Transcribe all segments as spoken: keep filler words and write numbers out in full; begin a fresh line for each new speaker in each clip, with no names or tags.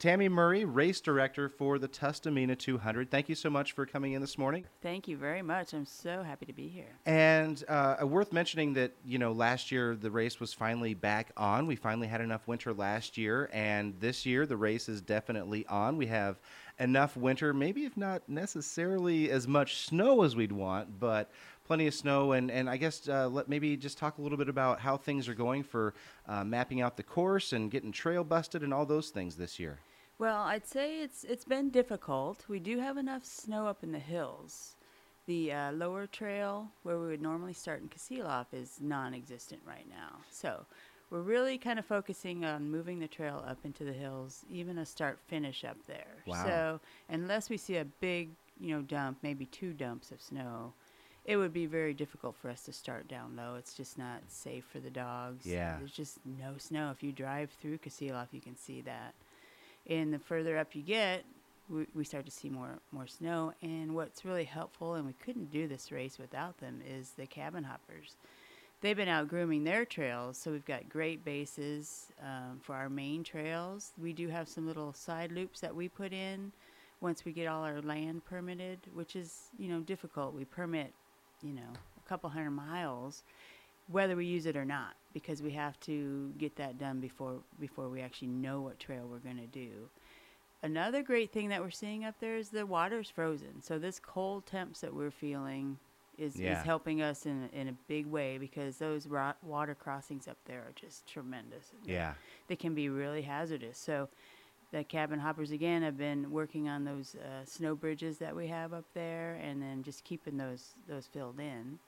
Tammy Murray, race director for the Tustamina two hundred. Thank you so much for coming in this morning.
Thank you very much. I'm so happy to be here.
And uh, worth mentioning that, you know, last year the race was finally back on. We finally had enough winter last year, and this year the race is definitely on. We have enough winter, maybe if not necessarily as much snow as we'd want, but plenty of snow. And, and I guess uh, let maybe just talk a little bit about how things are going for uh, mapping out the course and getting trail busted and all those things this year.
Well, I'd say it's it's been difficult. We do have enough snow up in the hills. The uh, lower trail, where we would normally start in Kasilof, is non-existent right now. So we're really kind of focusing on moving the trail up into the hills, even a start-finish up there.
Wow.
So unless we see a big, you know, dump, maybe two dumps of snow, it would be very difficult for us to start down low. It's just not safe for the dogs.
Yeah.
There's just no snow. If you drive through Kasilof, you can see that. And the further up you get, we, we start to see more more snow. And what's really helpful, and we couldn't do this race without them, is the cabin hoppers. They've been out grooming their trails, so we've got great bases um, for our main trails. We do have some little side loops that we put in once we get all our land permitted, which is, you know, difficult. We permit, you know, a couple hundred miles, whether we use it or not, because we have to get that done before before we actually know what trail we're going to do. Another great thing that we're seeing up there is the water's frozen. So this cold temps that we're feeling is,
Yeah.
is helping us in, in a big way, because those ro- water crossings up there are just tremendous.
Yeah.
They can be really hazardous. So the cabin hoppers, again, have been working on those uh, snow bridges that we have up there, and then just keeping those those filled in.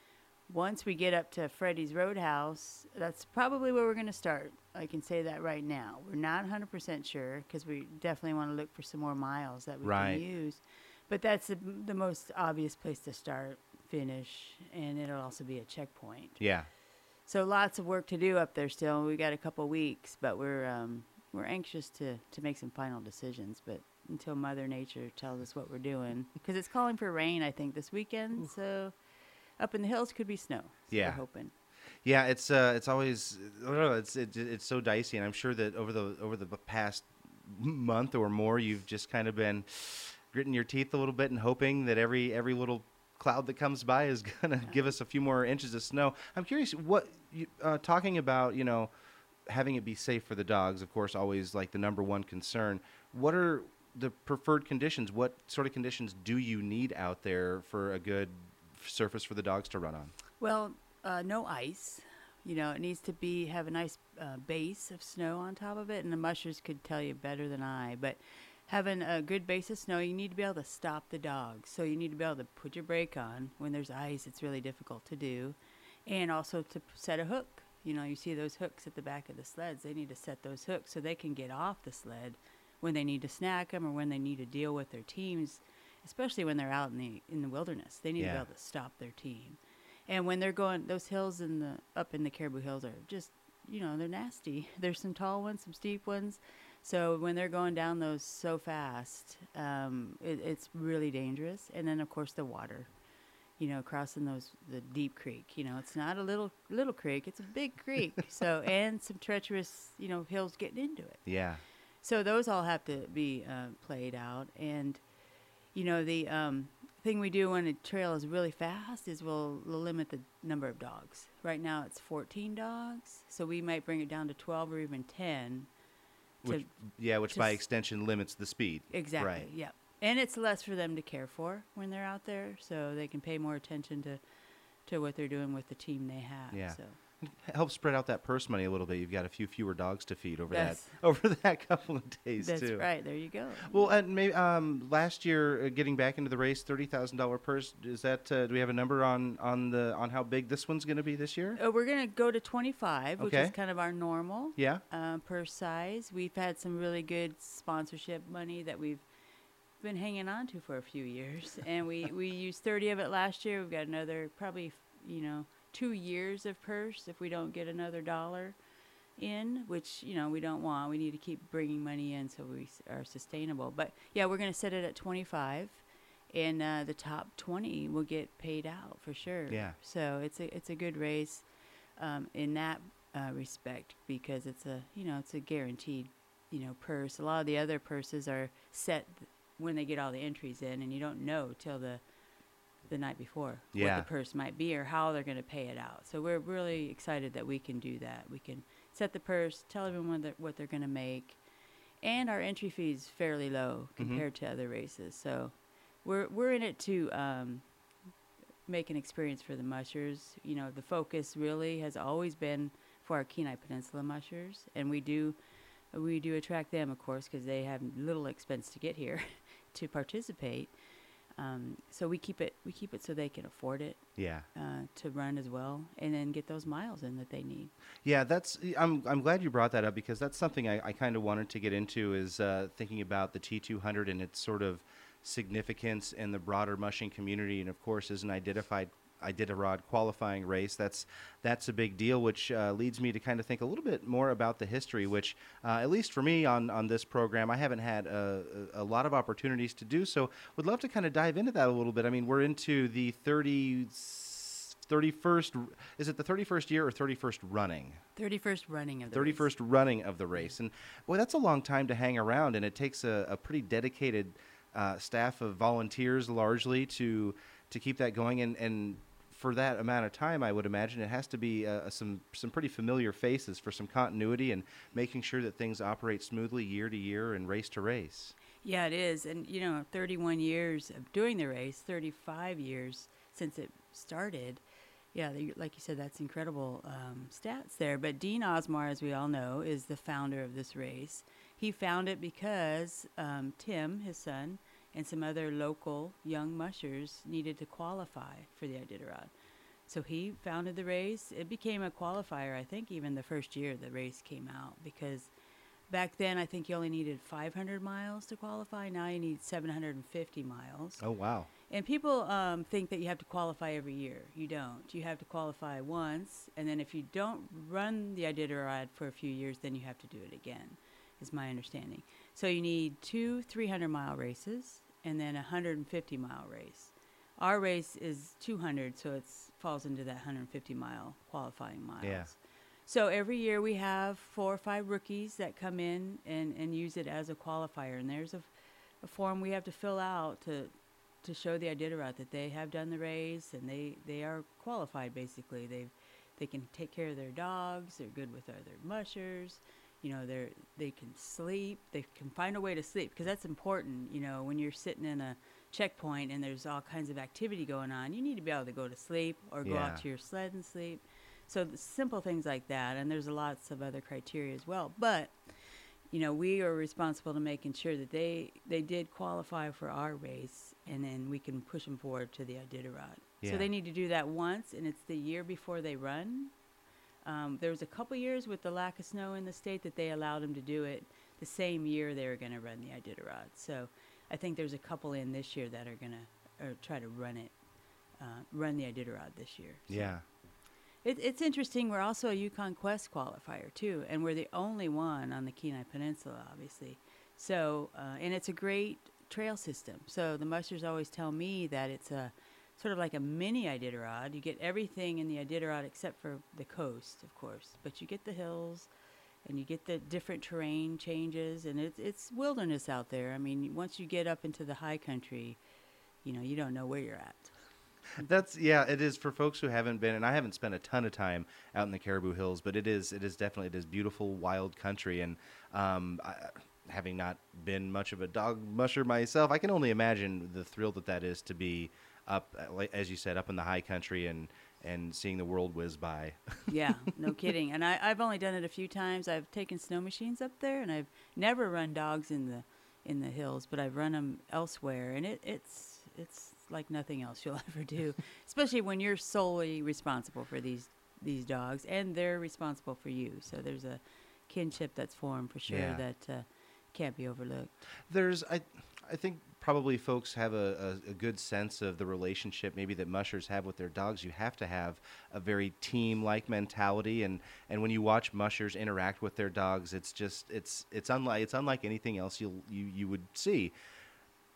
Once we get up to Freddy's Roadhouse, that's probably where we're going to start. I can say that right now. We're not one hundred percent sure, because we definitely want to look for some more miles that we
Right.
can use. But that's the, the most obvious place to start, finish, and it'll also be a checkpoint.
Yeah.
So lots of work to do up there still. We got a couple weeks, but we're um, we're anxious to, to make some final decisions. But until Mother Nature tells us what we're doing, because it's calling for rain, I think, this weekend. So up in the hills could be snow. So
Yeah.
we're hoping.
Yeah, it's uh, it's always I don't know, it's it, it's so dicey, and I'm sure that over the over the past month or more, you've just kind of been gritting your teeth a little bit and hoping that every every little cloud that comes by is gonna
Yeah.
give us a few more inches of snow. I'm curious, what you, uh, talking about, you know, having it be safe for the dogs, of course, always like the number one concern. What are the preferred conditions? What sort of conditions do you need out there for a good surface for the dogs to run on?
Well, uh, no ice. You know, it needs to be have a nice uh, base of snow on top of it, and the mushers could tell you better than I. But having a good base of snow, you need to be able to stop the dogs. So you need to be able to put your brake on. When there's ice, it's really difficult to do. And also to p- set a hook. You know, you see those hooks at the back of the sleds. They need to set those hooks so they can get off the sled when they need to snack them or when they need to deal with their teams, especially when they're out in the in the wilderness. They need
Yeah.
to be able to stop their team. And when they're going, those hills in the up in the Caribou Hills are just, you know, they're nasty. There's some tall ones, some steep ones. So when they're going down those so fast, um, it, it's really dangerous. And then of course the water, you know, crossing those the deep creek. You know, it's not a little little creek; it's a big creek. So and some treacherous, you know, hills getting into it.
Yeah.
So those all have to be uh, played out. And you know, the um, thing we do when a trail is really fast is we'll, we'll limit the number of dogs. Right now it's fourteen dogs, so we might bring it down to twelve or even ten. To
Which, yeah, which by
just-
extension limits the speed.
exactly,
Right.
yeah. And it's less for them to care for when they're out there, so they can pay more attention to, to what they're doing with the team they have.
Yeah.
So.
Help spread out that purse money a little bit. You've got a few fewer dogs to feed over
That's-
that over that couple of days
That's
too.
right. There you go.
Well, and maybe um, last year, uh, getting back into the race, thirty thousand dollar purse. Is that? Uh, do we have a number on on the on how big this one's going to be this year?
Uh, we're going to go to twenty-five, which
Okay.
is kind of our normal
Yeah.
uh, per size. We've had some really good sponsorship money that we've been hanging on to for a few years, and we we used thirty of it last year. We've got another probably you know two years of purse if we don't get another dollar in, which you know we don't want. We need to keep bringing money in so we s- are sustainable. But yeah, we're going to set it at twenty-five, and uh, the top twenty will get paid out for sure.
Yeah.
So it's a it's a good race um, in that uh, respect, because it's a you know it's a guaranteed you know, purse. A lot of the other purses are set th- when they get all the entries in, and you don't know till the the night before
Yeah.
what the purse might be or how they're going to pay it out. So we're really excited that we can do that. We can set the purse, tell everyone that what they're going to make, and our entry fee is fairly low
Mhm.
compared to other races. So we're we're in it to um, make an experience for the mushers. You know, the focus really has always been for our Kenai Peninsula mushers, and we do we do attract them, of course, because they have little expense to get here to participate. Um, so we keep it we keep it so they can afford it
Yeah.
uh, to run as well, and then get those miles in that they need.
Yeah, that's. I'm. I'm glad you brought that up because that's something I, I kind of wanted to get into is uh, thinking about the T two hundred and its sort of significance in the broader mushing community, and of course, as an identified Iditarod qualifying race, that's that's a big deal. Which uh, leads me to kind of think a little bit more about the history. Which, uh, at least for me on on this program, I haven't had a, a, a lot of opportunities to do. So, would love to kind of dive into that a little bit. I mean, we're into the thirty. thirty-first, is it the thirty-first year or thirty-first running?
thirty-first running of the
thirty-first
race.
running of the race. And boy, that's a long time to hang around, and it takes a, a pretty dedicated uh, staff of volunteers largely to to keep that going. And, and for that amount of time, I would imagine it has to be uh, some, some pretty familiar faces for some continuity and making sure that things operate smoothly year to year and race to race.
Yeah, it is. And, you know, thirty-one years of doing the race, thirty-five years since it started. Yeah, the, like you said, that's incredible um, stats there. But Dean Osmar, as we all know, is the founder of this race. He found it because um, Tim, his son, and some other local young mushers needed to qualify for the Iditarod. So he founded the race. It became a qualifier, I think, even the first year the race came out, because back then I think you only needed five hundred miles to qualify. Now you need seven hundred fifty miles.
Oh, wow.
And people um, think that you have to qualify every year. You don't. You have to qualify once, and then if you don't run the Iditarod for a few years, then you have to do it again, is my understanding. So you need two three hundred mile races and then a one hundred fifty mile race. Our race is two hundred, so it falls into that one hundred fifty mile qualifying miles.
Yeah.
So every year we have four or five rookies that come in and, and use it as a qualifier, and there's a, a form we have to fill out to to show the Iditarod that they have done the race and they, they are qualified, basically. They they can take care of their dogs, they're good with other mushers, you know, they're they can sleep, they can find a way to sleep, because that's important, you know, when you're sitting in a checkpoint and there's all kinds of activity going on, you need to be able to go to sleep or go
Yeah.
out to your sled and sleep. So the simple things like that, and there's lots of other criteria as well. But you know, we are responsible to making sure that they, they did qualify for our race, and then we can push them forward to the Iditarod.
Yeah.
So they need to do that once, and it's the year before they run. Um, there was a couple years with the lack of snow in the state that they allowed them to do it the same year they were going to run the Iditarod. So I think there's a couple in this year that are going to or try to run it, uh, run the Iditarod this year. So
Yeah.
It, it's interesting. We're also a Yukon Quest qualifier, too, and we're the only one on the Kenai Peninsula, obviously. So, uh, and it's a great trail system. So the mushers always tell me that it's a sort of like a mini Iditarod. You get everything in the Iditarod except for the coast, of course, but you get the hills and you get the different terrain changes, and it's it's wilderness out there. I mean, once you get up into the high country, you know, you don't know where you're at.
That's yeah, it is for folks who haven't been, and I haven't spent a ton of time out in the Caribou Hills, but it is it is definitely it is beautiful wild country, and um, I, having not been much of a dog musher myself, I can only imagine the thrill that that is to be up, like as you said, up in the high country and and seeing the world whiz by.
Yeah, no kidding. And I, I've only done it a few times. I've taken snow machines up there, and I've never run dogs in the in the hills, but I've run them elsewhere, and it, it's it's like nothing else you'll ever do, especially when you're solely responsible for these these dogs, and they're responsible for you. So there's a kinship that's formed for sure
Yeah.
that uh, can't be overlooked.
There's, I, I think probably folks have a, a, a good sense of the relationship maybe that mushers have with their dogs. You have to have a very team-like mentality, and, and when you watch mushers interact with their dogs, it's just it's it's unlike it's unlike anything else you'll, you you would see.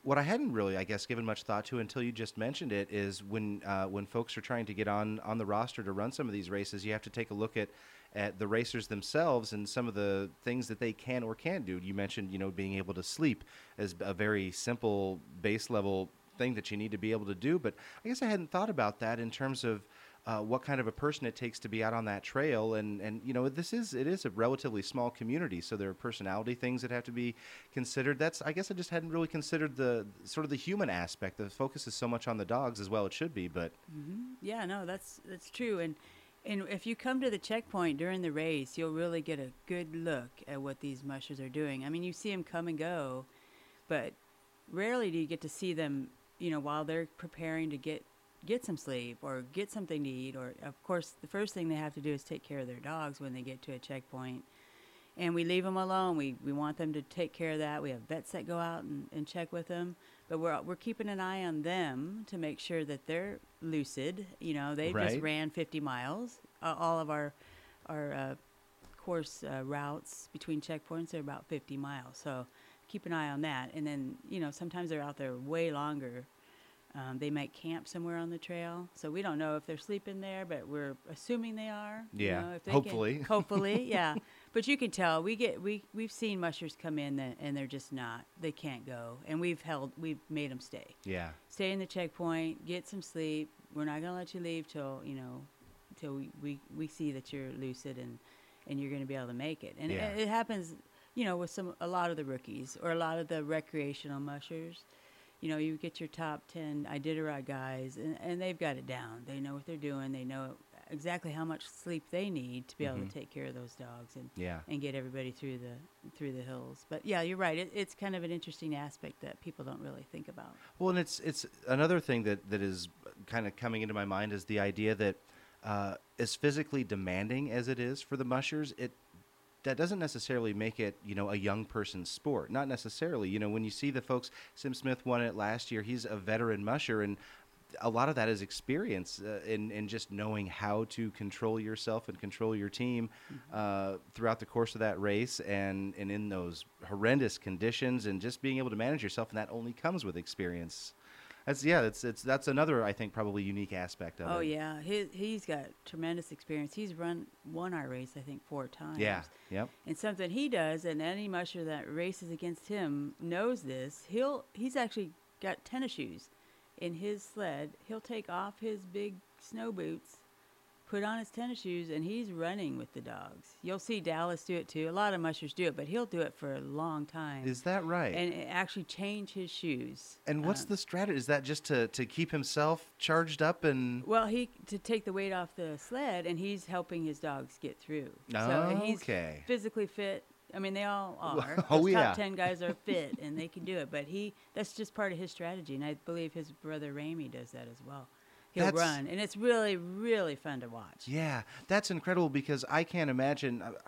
what I hadn't really, I guess, given much thought to until you just mentioned it is when uh, when folks are trying to get on, on the roster to run some of these races, you have to take a look at, at the racers themselves and some of the things that they can or can't do. You mentioned, you know, being able to sleep as a very simple base level thing that you need to be able to do. But I guess I hadn't thought about that in terms of uh, what kind of a person it takes to be out on that trail. And, and, you know, this is, it is a relatively small community. So there are personality things that have to be considered. That's, I guess I just hadn't really considered the sort of the human aspect. The focus is so much on the dogs as well. It should be, but
Mm-hmm. Yeah, no, that's, that's true. And, and if you come to the checkpoint during the race, you'll really get a good look at what these mushers are doing. I mean, you see them come and go, but rarely do you get to see them, you know, while they're preparing to get get some sleep or get something to eat. Or, of course, the first thing they have to do is take care of their dogs when they get to a checkpoint. And we leave them alone. We we want them to take care of that. We have vets that go out and, and check with them. But we're we're keeping an eye on them to make sure that they're lucid. You know, they
Right.
just ran fifty miles. Uh, all of our our uh, course uh, routes between checkpoints are about fifty miles. So keep an eye on that. And then, you know, sometimes they're out there way longer. Um, they might camp somewhere on the trail. So we don't know if they're sleeping there, but we're assuming they are. you
Yeah,
know, if they
hopefully.
Can, hopefully, yeah. But you can tell we get we we've seen mushers come in that, and they're just not. They can't go, and we've held we've made them stay.
yeah.
Stay in the checkpoint, get some sleep. We're not gonna let you leave till you know, till we, we, we see that you're lucid and, and you're gonna be able to make it. And
Yeah.
it, it happens, you know, with some a lot of the rookies or a lot of the recreational mushers. You know, you get your top ten Iditarod guys, and, and they've got it down. They know what they're doing. They know exactly how much sleep they need to be able
Mhm.
to take care of those dogs and
Yeah.
and get everybody through the through the hills. But yeah, you're right. It, it's kind of an interesting aspect that people don't really think about.
Well, and it's it's another thing that, that is kind of coming into my mind is the idea that uh, as physically demanding as it is for the mushers, it that doesn't necessarily make it, you know, a young person's sport. Not necessarily. You know, when you see the folks, Sim Smith won it last year. He's a veteran musher, and a lot of that is experience uh, in, in just knowing how to control yourself and control your team uh, throughout the course of that race and, and in those horrendous conditions and just being able to manage yourself. And that only comes with experience. That's, yeah, it's, it's, that's another, I think, probably unique aspect of
Oh
it.
yeah, he he's got tremendous experience. He's run won our race I think four times.
Yeah. Yep.
And something he does, and any musher that races against him knows this. He'll he's actually got tennis shoes in his sled. He'll take off his big snow boots, put on his tennis shoes, and he's running with the dogs. You'll see Dallas do it too. A lot of mushers do it, but he'll do it for a long time.
Is that right?
and actually change his shoes.
And what's
Um,
the strategy? Is that just to, to keep himself charged up and...
Well, he to take the weight off the sled, and he's helping his dogs get through. So and he's
Okay.
physically fit. I mean, they all are.
Oh,
Those
yeah.
top ten guys are fit, and they can do it. But he that's just part of his strategy, and I believe his brother Ramey does that as well. He'll
That's-
run, and it's really, really fun to watch.
Yeah, that's incredible because I can't imagine... uh,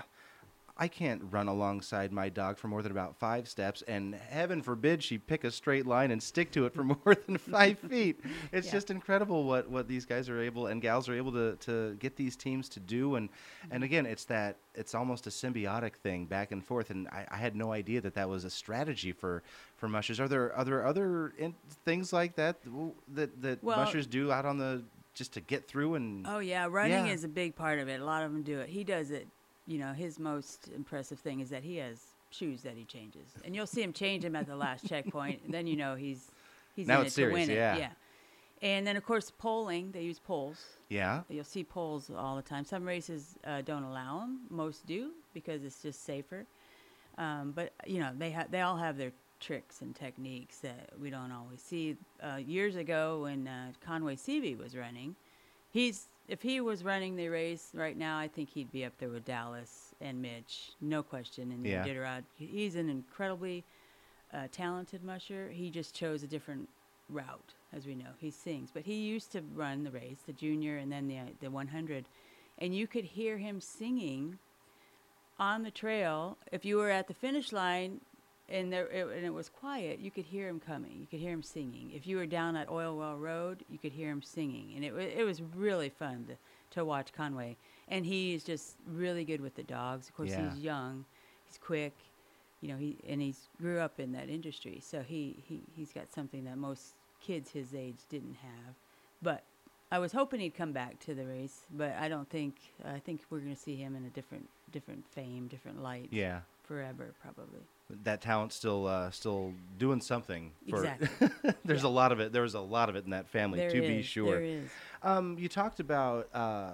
I can't run alongside my dog for more than about five steps, and heaven forbid she pick a straight line and stick to it for more than five feet. It's
Yeah.
just incredible what, what these guys are able and gals are able to, to get these teams to do. And, and again, it's that it's almost a symbiotic thing back and forth. And I, I had no idea that that was a strategy for, for mushers. Are there are there other in, things like that that that
Well-
mushers do out on the just to get through and?
Oh yeah, running
Yeah.
is a big part of it. A lot of them do it. He does it. You know, his most impressive thing is that he has shoes that he changes, and you'll see him change them at the last checkpoint. And then you know he's he's
Now
in
it's
it to win
serious,
it.
yeah.
Yeah. And then of course polling, they use poles.
Yeah.
You'll see poles all the time. Some races uh, don't allow them. Most do because it's just safer. Um, but you know, they have they all have their tricks and techniques that we don't always see. Uh, years ago, when uh, Conway Seavey was running, he's if he was running the race right now, I think he'd be up there with Dallas and Mitch, no question. And
Yeah.
Iditarod, he's an incredibly uh, talented musher. He just chose a different route, as we know. He sings, but he used to run the race, the junior, and then the the one hundred, and you could hear him singing on the trail. If you were at the finish line and there it, and it was quiet, you could hear him coming. You could hear him singing. If you were down at Oil Well Road, you could hear him singing, and it wa- it was really fun to to watch Conway. And he's just really good with the dogs. Of course,
Yeah.
he's young, he's quick. you know, he and he's grew up in that industry, so he, he he's got something that most kids his age didn't have. But I was hoping he'd come back to the race, but I don't think. I think we're going to see him in a different different fame, different light.
Yeah.
Forever, probably.
That talent's still uh, still doing something. For
Exactly.
There's
Yeah.
a lot of it. There was a lot of it in that family,
There
to be
is,
sure.
There is.
Um, you talked about uh,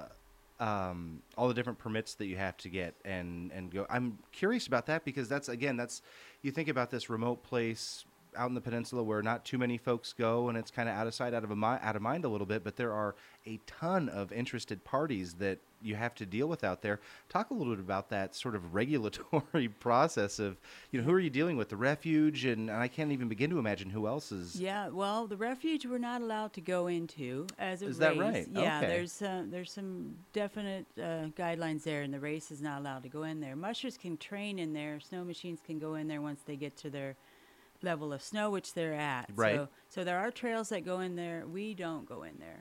um, all the different permits that you have to get and, and go. I'm curious about that because that's, again, that's, you think about this remote place out in the peninsula where not too many folks go, and it's kind of out of sight, out of a mi- out of mind a little bit, but there are a ton of interested parties that you have to deal with out there. Talk a little bit about that sort of regulatory process of, you know, who are you dealing with? The refuge, and, and I can't even begin to imagine who else is.
Yeah, well, the refuge we're not allowed to go into as a
Is
race.
that right?
Yeah,
Okay.
there's some there's some definite uh, guidelines there, and the race is not allowed to go in there. Mushers can train in there. Snow machines can go in there once they get to their level of snow, which they're at.
Right.
So, so there are trails that go in there. We don't go in there.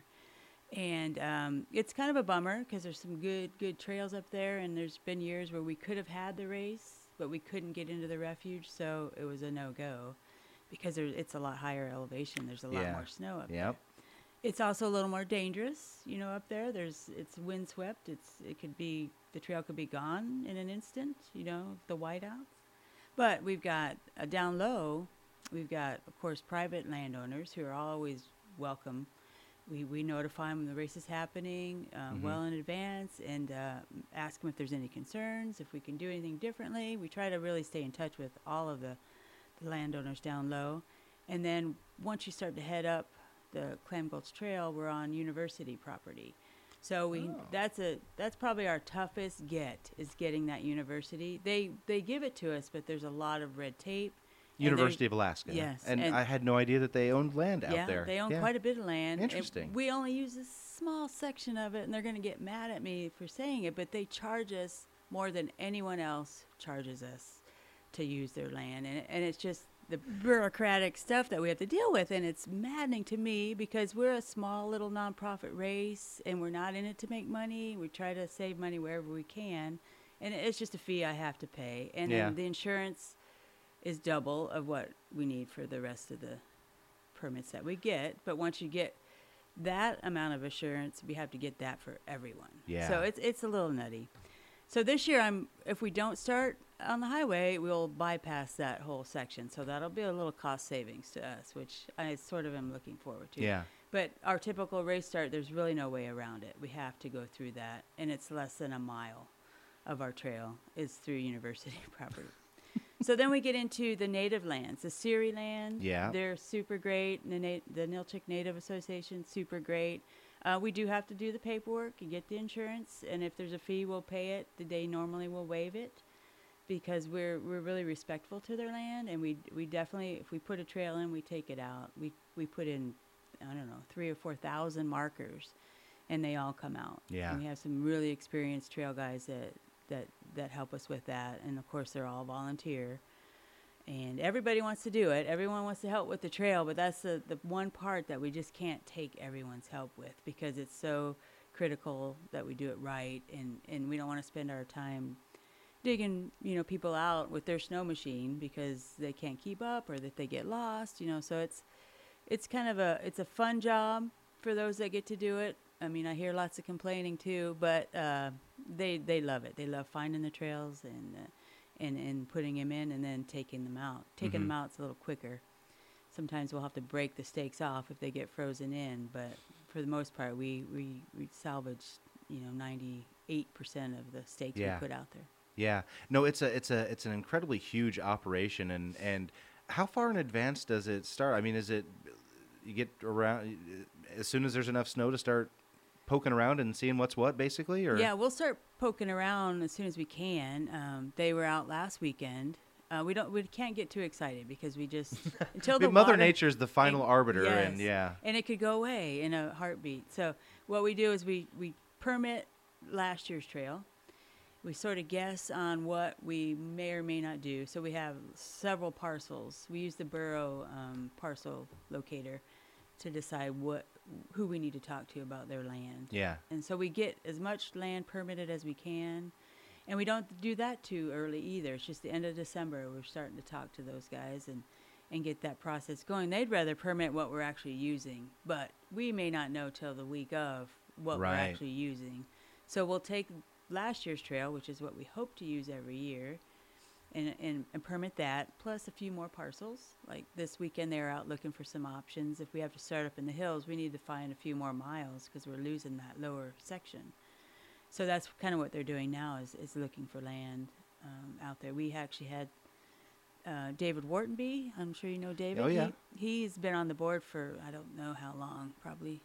And um, it's kind of a bummer because there's some good good trails up there, and there's been years where we could have had the race, but we couldn't get into the refuge, so it was a no-go because there, it's a lot higher elevation. There's a lot
Yeah.
more snow up
Yep.
there. It's also a little more dangerous, you know, up there. There's it's windswept. It's it could be the trail could be gone in an instant, you know, the whiteouts. But we've got uh, down low, we've got of course private landowners who are always welcome. We we notify them when the race is happening uh,
Mhm.
well in advance and uh, ask them if there's any concerns, if we can do anything differently. We try to really stay in touch with all of the, the landowners down low. And then once you start to head up the Clam Gulch Trail, we're on university property. So we
Oh.
that's a that's probably our toughest get is getting that university. They they give it to us, but there's a lot of red tape. and they're-
University of Alaska.
Yes,
And,
and-
I had no idea that they owned land
yeah,
out there.
they own
Yeah.
quite a bit of land. and
Interesting.
we only use a small section of it, and they're going to get mad at me for saying it, but they charge us more than anyone else charges us to use their land. And, and it's just the bureaucratic stuff that we have to deal with, and it's maddening to me because we're a small little nonprofit race, and we're not in it to make money. We try to save money wherever we can, and it's just a fee I have to pay. And
Yeah.
then the insurance is double of what we need for the rest of the permits that we get. But once you get that amount of assurance, we have to get that for everyone.
Yeah.
So it's it's a little nutty. So this year, I'm if we don't start on the highway, we'll bypass that whole section. So that'll be a little cost savings to us, which I sort of am looking forward to.
Yeah.
But our typical race start, there's really no way around it. We have to go through that, and it's less than a mile of our trail is through university property. So then we get into the native lands, the Seri land.
Yeah.
They're super great. The, Na- the Nilchik Native Association, super great. Uh, we do have to do the paperwork and get the insurance, and if there's a fee, we'll pay it. The day normally we'll waive it because we're we're really respectful to their land, and we we definitely, if we put a trail in, we take it out. We we put in, I don't know, three or four thousand markers, and they all come out.
Yeah.
And we have some really experienced trail guys that that that help us with that, and of course they're all volunteer. And everybody wants to do it. Everyone wants to help with the trail, but that's the, the one part that we just can't take everyone's help with because it's so critical that we do it right, and, and we don't want to spend our time digging, you know, people out with their snow machine because they can't keep up or that they get lost, you know. So it's it's kind of a it's a fun job for those that get to do it. I mean, I hear lots of complaining too, but uh, they they love it. They love finding the trails and uh, and and putting them in and then taking them out. Taking
Mhm.
them out's a little quicker. Sometimes we'll have to break the stakes off if they get frozen in, but for the most part, we we, we salvage, you know, ninety-eight percent of the stakes
Yeah.
we put out there.
Yeah. No, it's a it's a it's an incredibly huge operation, and and how far in advance does it start? I mean, is it you get around as soon as there's enough snow to start poking around and seeing what's what, basically, or
Yeah, we'll start poking around as soon as we can. Um, they were out last weekend. Uh, we don't we can't get too excited because we just until the
Mother
water,
Nature is the final
and-
arbiter, and
yes.
yeah,
and it could go away in a heartbeat. So what we do is we, we permit last year's trail. We sort of guess on what we may or may not do. So we have several parcels. We use the borough um, parcel locator to decide what who we need to talk to about their land.
yeah,
And so we get as much land permitted as we can. And we don't do that too early either. It's just the end of December. We're starting to talk to those guys and, and get that process going. They'd rather permit what we're actually using, but we may not know till the week of what
Right.
we're actually using. So we'll take last year's trail, which is what we hope to use every year, and, and, and permit that, plus a few more parcels. Like this weekend, they're out looking for some options. If we have to start up in the hills, we need to find a few more miles because we're losing that lower section. So that's kind of what they're doing now is, is looking for land um, out there. We actually had uh, David Whartonby. I'm sure you know David.
Oh, yeah.
He, he's been on the board for I don't know how long, probably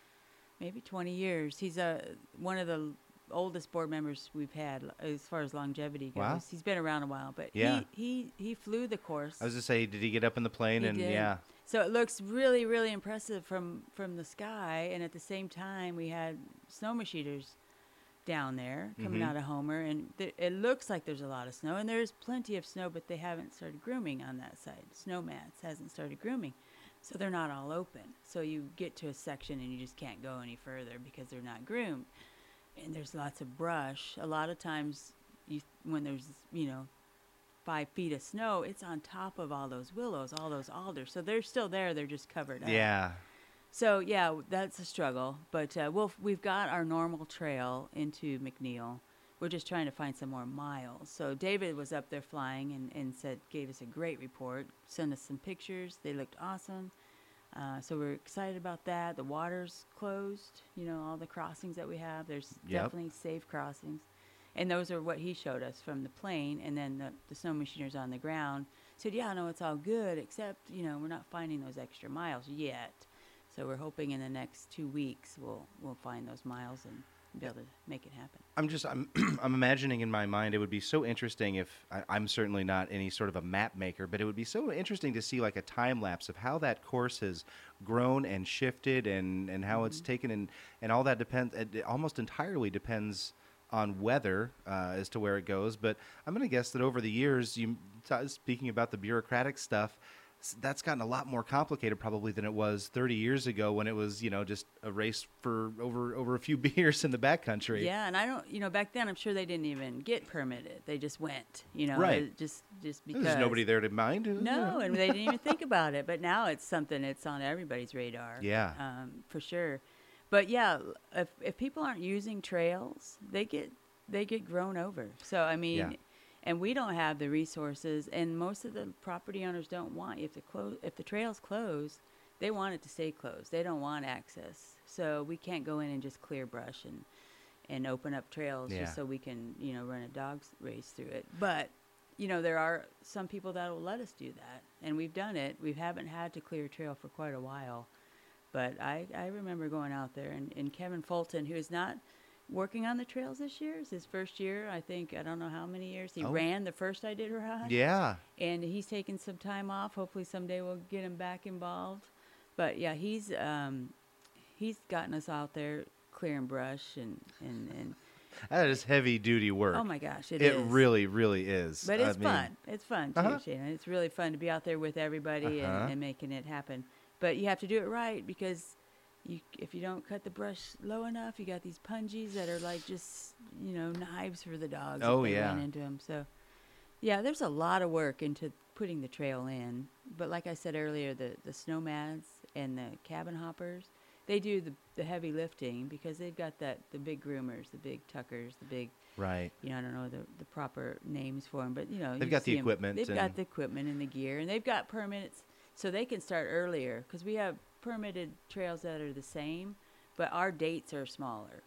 maybe twenty years. He's a, one of the oldest board members we've had as far as longevity goes.
Wow.
He's been around a while, but
Yeah.
he, he, he flew the course.
I was just say, did he get up in the plane?
He
and
did.
yeah,
So it looks really, really impressive from, from the sky. And at the same time, we had snow machine eaters down there coming
Mhm.
out of Homer. And th- it looks like there's a lot of snow. And there's plenty of snow, but they haven't started grooming on that side. Snow mats hasn't started grooming. So they're not all open. So you get to a section and you just can't go any further because they're not groomed. And there's lots of brush. A lot of times you, when there's, you know, five feet of snow, it's on top of all those willows, all those alders. So they're still there. They're just covered up.
yeah.
So yeah, w- that's a struggle. But uh, we'll, we've got our normal trail into McNeil. We're just trying to find some more miles. So David was up there flying and, and said, gave us a great report, sent us some pictures. They looked awesome. Uh, so we're excited about that. The water's closed, you know, all the crossings that we have. There's
Yep.
definitely safe crossings. And those are what he showed us from the plane. And then the, the snow machiners on the ground said, yeah, no, it's all good, except, you know, we're not finding those extra miles yet. So we're hoping in the next two weeks we'll we'll find those miles and be able to make it happen.
I'm just I'm I'm imagining in my mind it would be so interesting if I, I'm certainly not any sort of a map maker, but it would be so interesting to see like a time lapse of how that course has grown and shifted and, and how it's taken and, and all that depends. It almost entirely depends on weather uh, as to where it goes. But I'm going to guess that over the years, you t- speaking about the bureaucratic stuff, s- that's gotten a lot more complicated probably than it was thirty years ago when it was, you know, just a race for over over a few beers in the backcountry.
Yeah, and I don't, you know, back then I'm sure they didn't even get permitted. They just went, you know,
Right.
it just just because.
There's nobody there to mind. you
No,
know.
and they didn't even think about it. But now it's something that's on everybody's radar.
Yeah.
Um, for sure. But yeah, l- if if people aren't using trails, they get they get grown over. So I mean,
Yeah.
and we don't have the resources, and most of the property owners don't want if the close if the trail's closed, they want it to stay closed. They don't want access. So we can't go in and just clear brush and and open up trails
Yeah.
just so we can, you know, run a dog race through it. But you know, there are some people that will let us do that, and we've done it. We haven't had to clear a trail for quite a while. But I, I remember going out there, and, and Kevin Fulton, who is not working on the trails this year, it's his first year, I think, I don't know how many years. He
Oh.
ran the first Iditarod.
Yeah.
And he's taking some time off. Hopefully someday we'll get him back involved. But yeah, he's um, he's gotten us out there clearing brush and, and, and
That is heavy duty work.
oh my gosh, it
it
is.
really, really is.
But
I
it's
mean,
fun. It's fun too,
Uh-huh.
Shannon. It's really fun to be out there with everybody
Uh-huh.
and, and making it happen. But you have to do it right because you, if you don't cut the brush low enough, you got these punjies that are like just, you know, knives for the dogs.
Oh,
if they
yeah.
run into them. So, yeah, there's a lot of work into putting the trail in. But like I said earlier, the, the snow mats and the cabin hoppers, they do the, the heavy lifting because they've got that the big groomers, the big tuckers, the big
Right.
you know, I don't know the, the proper names for them, but you know,
They've
you
got the
see 'em-
equipment
They've
and-
got the equipment and the gear, and they've got permits, so they can start earlier because we have permitted trails that are the same, but our dates are smaller.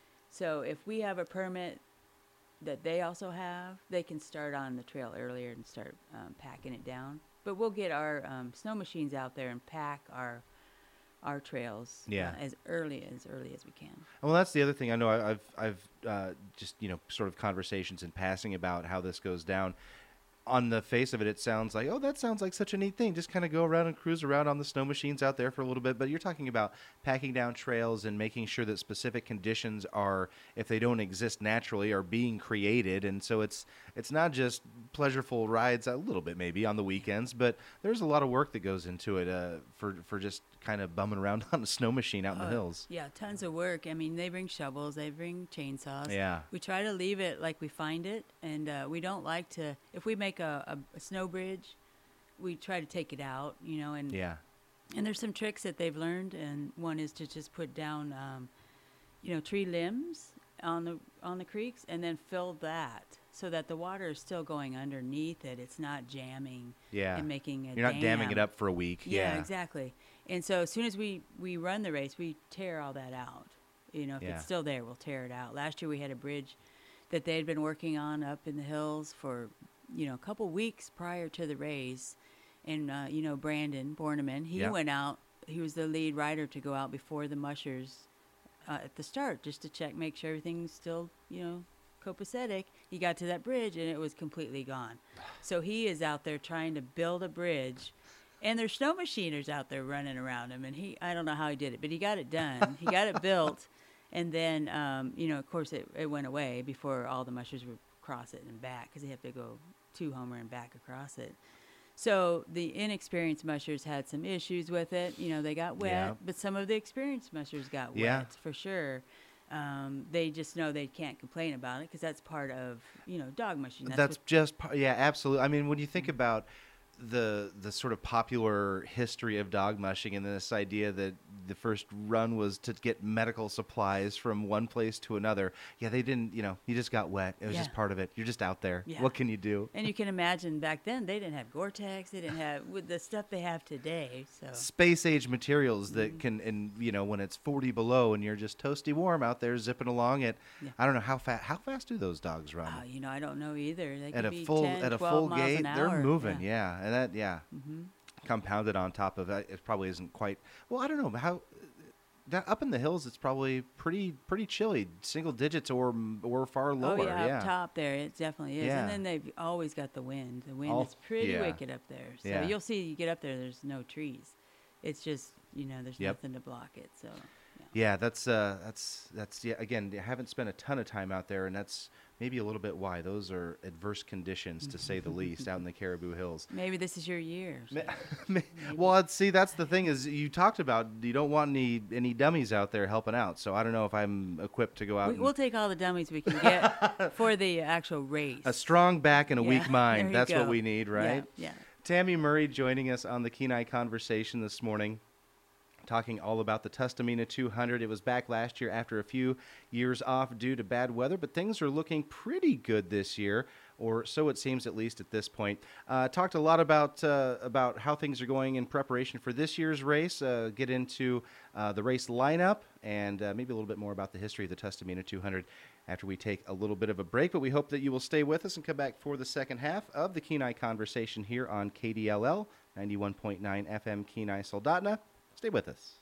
So if we have a permit that they also have, they can start on the trail earlier and start um, packing it down. But we'll get our um, snow machines out there and pack our our trails
Yeah.
uh, as early as early as we can.
Well, that's the other thing. I know I- I've I've uh, just you know sort of conversations in passing about how this goes down. On the face of it, it sounds like, oh, that sounds like such a neat thing. Just kind of go around and cruise around on the snow machines out there for a little bit. But you're talking about packing down trails and making sure that specific conditions are, if they don't exist naturally, are being created. And so it's it's not just pleasureful rides, a little bit maybe on the weekends, but there's a lot of work that goes into it uh, for for just kind of bumming around on a snow machine out in the
Oh,
hills.
Yeah, tons of work. I mean, they bring shovels, they bring chainsaws.
Yeah.
We try to leave it like we find it, and uh, we don't like to. If we make a, a, a snow bridge, we try to take it out, you know. And
Yeah.
and there's some tricks that they've learned, and one is to just put down, um, you know, tree limbs on the on the creeks, and then fill that so that the water is still going underneath it. It's not jamming
Yeah.
and making a
You're not damming it
dam.
up for a week.
Yeah,
Yeah.
exactly. And so as soon as we, we run the race, we tear all that out. You know, if
Yeah.
it's still there, we'll tear it out. Last year we had a bridge that they had been working on up in the hills for, you know, a couple weeks prior to the race. And, uh, you know, Brandon Borneman, he
Yeah.
went out. He was the lead rider to go out before the mushers uh, at the start just to check, make sure everything's still, you know, copacetic. He got to that bridge and it was completely gone. So he is out there trying to build a bridge. And there's snow machiners out there running around him, and he, I don't know how he did it, but he got it done. He got it built, and then, um, you know, of course, it, it went away before all the mushers would cross it and back, because they have to go to Homer and back across it. So the inexperienced mushers had some issues with it. You know, they got wet,
Yeah.
but some of the experienced mushers got
Yeah.
wet, for sure. Um, they just know they can't complain about it, because that's part of, you know, dog mushing.
That's,
That's, what,
just par- yeah, absolutely. I mean, when you think about the the sort of popular history of dog mushing and this idea that the first run was to get medical supplies from one place to another. Yeah, they didn't, you know, you just got wet. It was
Yeah.
just part of it. You're just out there.
Yeah.
What can you do?
and you can imagine back then they didn't have Gore-Tex. They didn't have with the stuff they have today. So
Space age materials that
Mm-hmm.
can, and you know, when it's forty below and you're just toasty warm out there zipping along at,
Yeah.
I don't know how fast. How fast do those dogs run?
uh, you know, I don't know either. They
at
could
a
be
full
ten,
at a
twelve
full
miles
gait,
an
they're
hour.
moving. Yeah. and that yeah,
Mm-hmm.
compounded on top of it, it probably isn't quite. Well, I don't know how. That up in the hills, it's probably pretty pretty chilly, single digits or or far lower.
Oh yeah,
yeah.
up top there, it definitely is.
Yeah.
And then they've always got the wind. The wind
All-
is pretty
yeah.
wicked up there. So
Yeah.
you'll see, you get up there, there's no trees. It's just, you know, there's
Yep.
nothing to block it. So yeah.
Yeah, that's uh, that's that's yeah. Again, I haven't spent a ton of time out there, and that's maybe a little bit why those are adverse conditions to say the least out in the Caribou Hills.
Maybe this is your year. so-
Well, it's- see, that's the thing is you talked about you don't want any any dummies out there helping out. So I don't know if I'm equipped to go out.
we,
and,
we'll take all the dummies we can get for the actual race.
a strong back and a
Yeah,
weak
there
mind.
you
That's what
go.
we need, right?
Yeah. yeah.
Tammy Murray joining us on the Kenai Conversation this morning, talking all about the Tustamina two hundred. It was back last year after a few years off due to bad weather, but things are looking pretty good this year, or so it seems at least at this point. Uh, talked a lot about uh, about how things are going in preparation for this year's race, uh, get into uh, the race lineup, and uh, maybe a little bit more about the history of the Tustamina two hundred after we take a little bit of a break. But we hope that you will stay with us and come back for the second half of the Kenai Conversation here on K D L L ninety-one point nine F M Kenai Soldotna. Stay with us.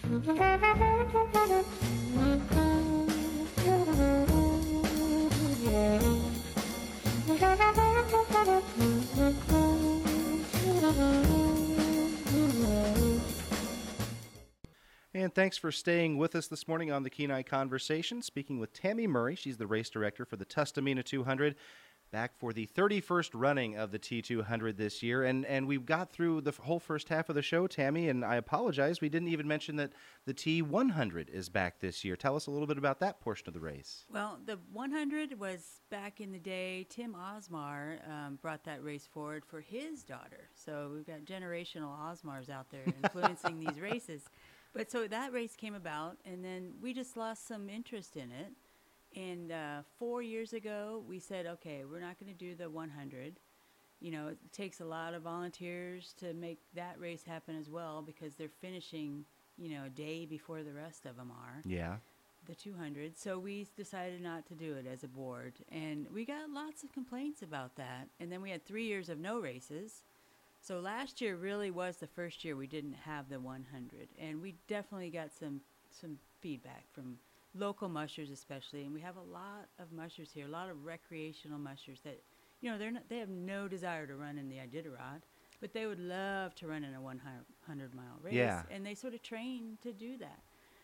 And thanks for staying with us this morning on the Kenai Conversation, speaking with Tammy Murray. She's the race director for the Tustumena two hundred, back for the thirty-first running of the T two hundred this year. And and we got through the whole first half of the show, Tammy, and I apologize. We didn't even mention that the T one hundred is back this year. Tell us a little bit about that portion of the race.
Well, the one hundred was back in the day. Tim Osmar um, brought that race forward for his daughter. So we've got generational Osmars out there influencing these races. But so that race came about, and then we just lost some interest in it. And uh, four years ago, we said, okay, we're not going to do the one hundred. You know, it takes a lot of volunteers to make that race happen as well, because they're finishing, you know, a day before the rest of them are.
Yeah.
The two hundred. So we decided not to do it as a board. And we got lots of complaints about that. And then we had three years of no races. So last year really was the first year we didn't have the one hundred. And we definitely got some, some feedback from local mushers especially, and we have a lot of mushers here, a lot of recreational mushers that, you know, they're not, they have no desire to run in the Iditarod, but they would love to run in a one hundred mile race,
yeah.
and they sort of train to do that.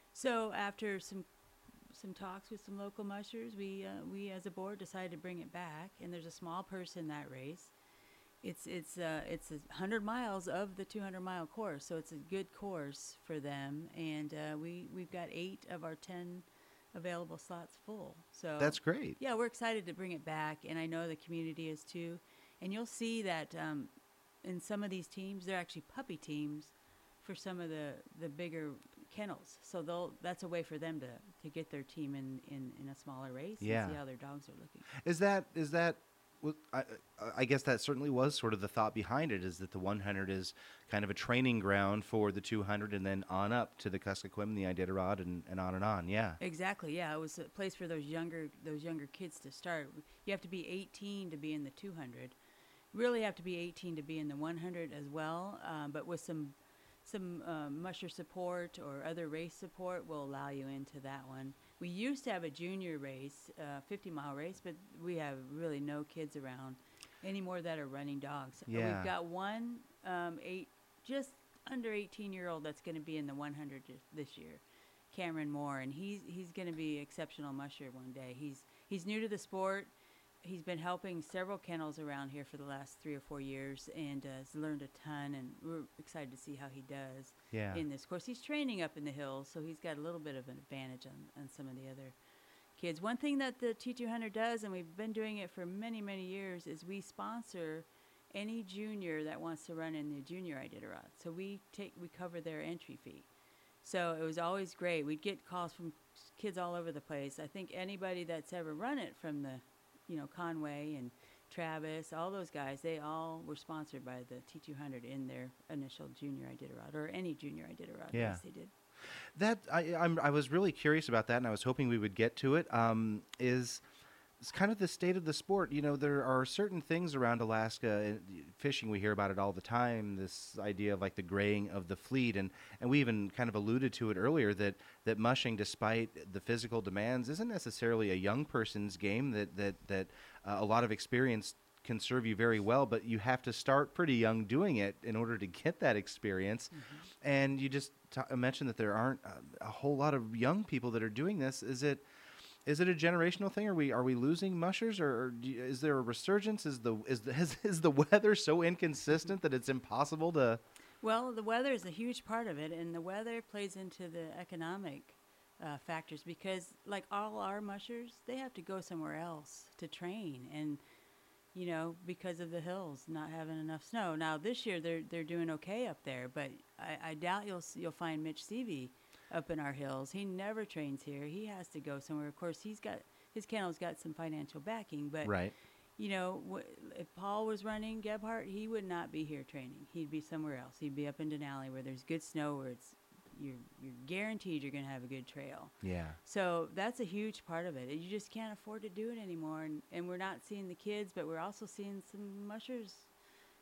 So after some some talks with some local mushers, we uh, we as a board decided to bring it back, and there's a small purse in that race. It's it's uh, it's one hundred miles of the two hundred mile course, so it's a good course for them, and uh, we we've got eight of our ten available slots full. So
that's great.
Yeah, we're excited to bring it back, and I know the community is too. And you'll see that um, in some of these teams, they're actually puppy teams for some of the, the bigger kennels. So they'll that's a way for them to, to get their team in, in, in a smaller race
yeah.
and see how their dogs are looking.
Is that is that Well, I, I guess that certainly was sort of the thought behind it, is that the one hundred is kind of a training ground for the two hundred, and then on up to the Kuskokwim, the Iditarod, and, and on and on. Yeah.
Exactly. Yeah, it was a place for those younger those younger kids to start. You have to be eighteen to be in the two hundred. Really have to be eighteen to be in the one hundred as well. Um, but with some some um, musher support or other race support, will allow you into that one. We used to have a junior race, uh, fifty mile race, but we have really no kids around anymore that are running dogs.
Yeah.
We've got one um, eight, just under eighteen year old that's going to be in the one hundred this year, Cameron Moore, and he's he's going to be exceptional musher one day. He's he's new to the sport. He's been helping several kennels around here for the last three or four years, and uh, has learned a ton, and we're excited to see how he does
yeah.
in this course. He's training up in the hills, so he's got a little bit of an advantage on, on some of the other kids. One thing that the T two hundred does, and we've been doing it for many, many years, is we sponsor any junior that wants to run in the junior Iditarod. So we take we cover their entry fee. So it was always great. We'd get calls from kids all over the place. I think anybody that's ever run it, from the you know, Conway and Travis, all those guys, they all were sponsored by the T two hundred in their initial junior Iditarod, or any junior Iditarod
yeah.
race they did.
That I I'm, I was really curious about that, and I was hoping we would get to it. Um, is it's kind of the state of the sport. You know, there are certain things around Alaska uh, fishing. We hear about it all the time. This idea of like the graying of the fleet, and, and we even kind of alluded to it earlier that, that mushing, despite the physical demands, isn't necessarily a young person's game. That that that uh, a lot of experience can serve you very well, but you have to start pretty young doing it in order to get that experience. Mm-hmm. And you just t- mentioned that there aren't a, a whole lot of young people that are doing this. Is it? Is it a generational thing? Are we are we losing mushers, or, or do you, is there a resurgence? Is the is the is, is the weather so inconsistent that it's impossible to?
Well, the weather is a huge part of it, and the weather plays into the economic uh, factors, because, like all our mushers, they have to go somewhere else to train, and you know, because of the hills not having enough snow. Now this year they're they're doing okay up there, but I, I doubt you'll you'll find Mitch Seavey up in our hills. He never trains here. He has to go somewhere. Of course, he's got his kennel's got some financial backing, but
right.
you know, w- if Paul was running Gebhardt, he would not be here training. He'd be somewhere else. He'd be up in Denali where there's good snow, where it's you're you're guaranteed you're going to have a good trail.
Yeah.
So that's a huge part of it. You just can't afford to do it anymore, and, and we're not seeing the kids, but we're also seeing some mushers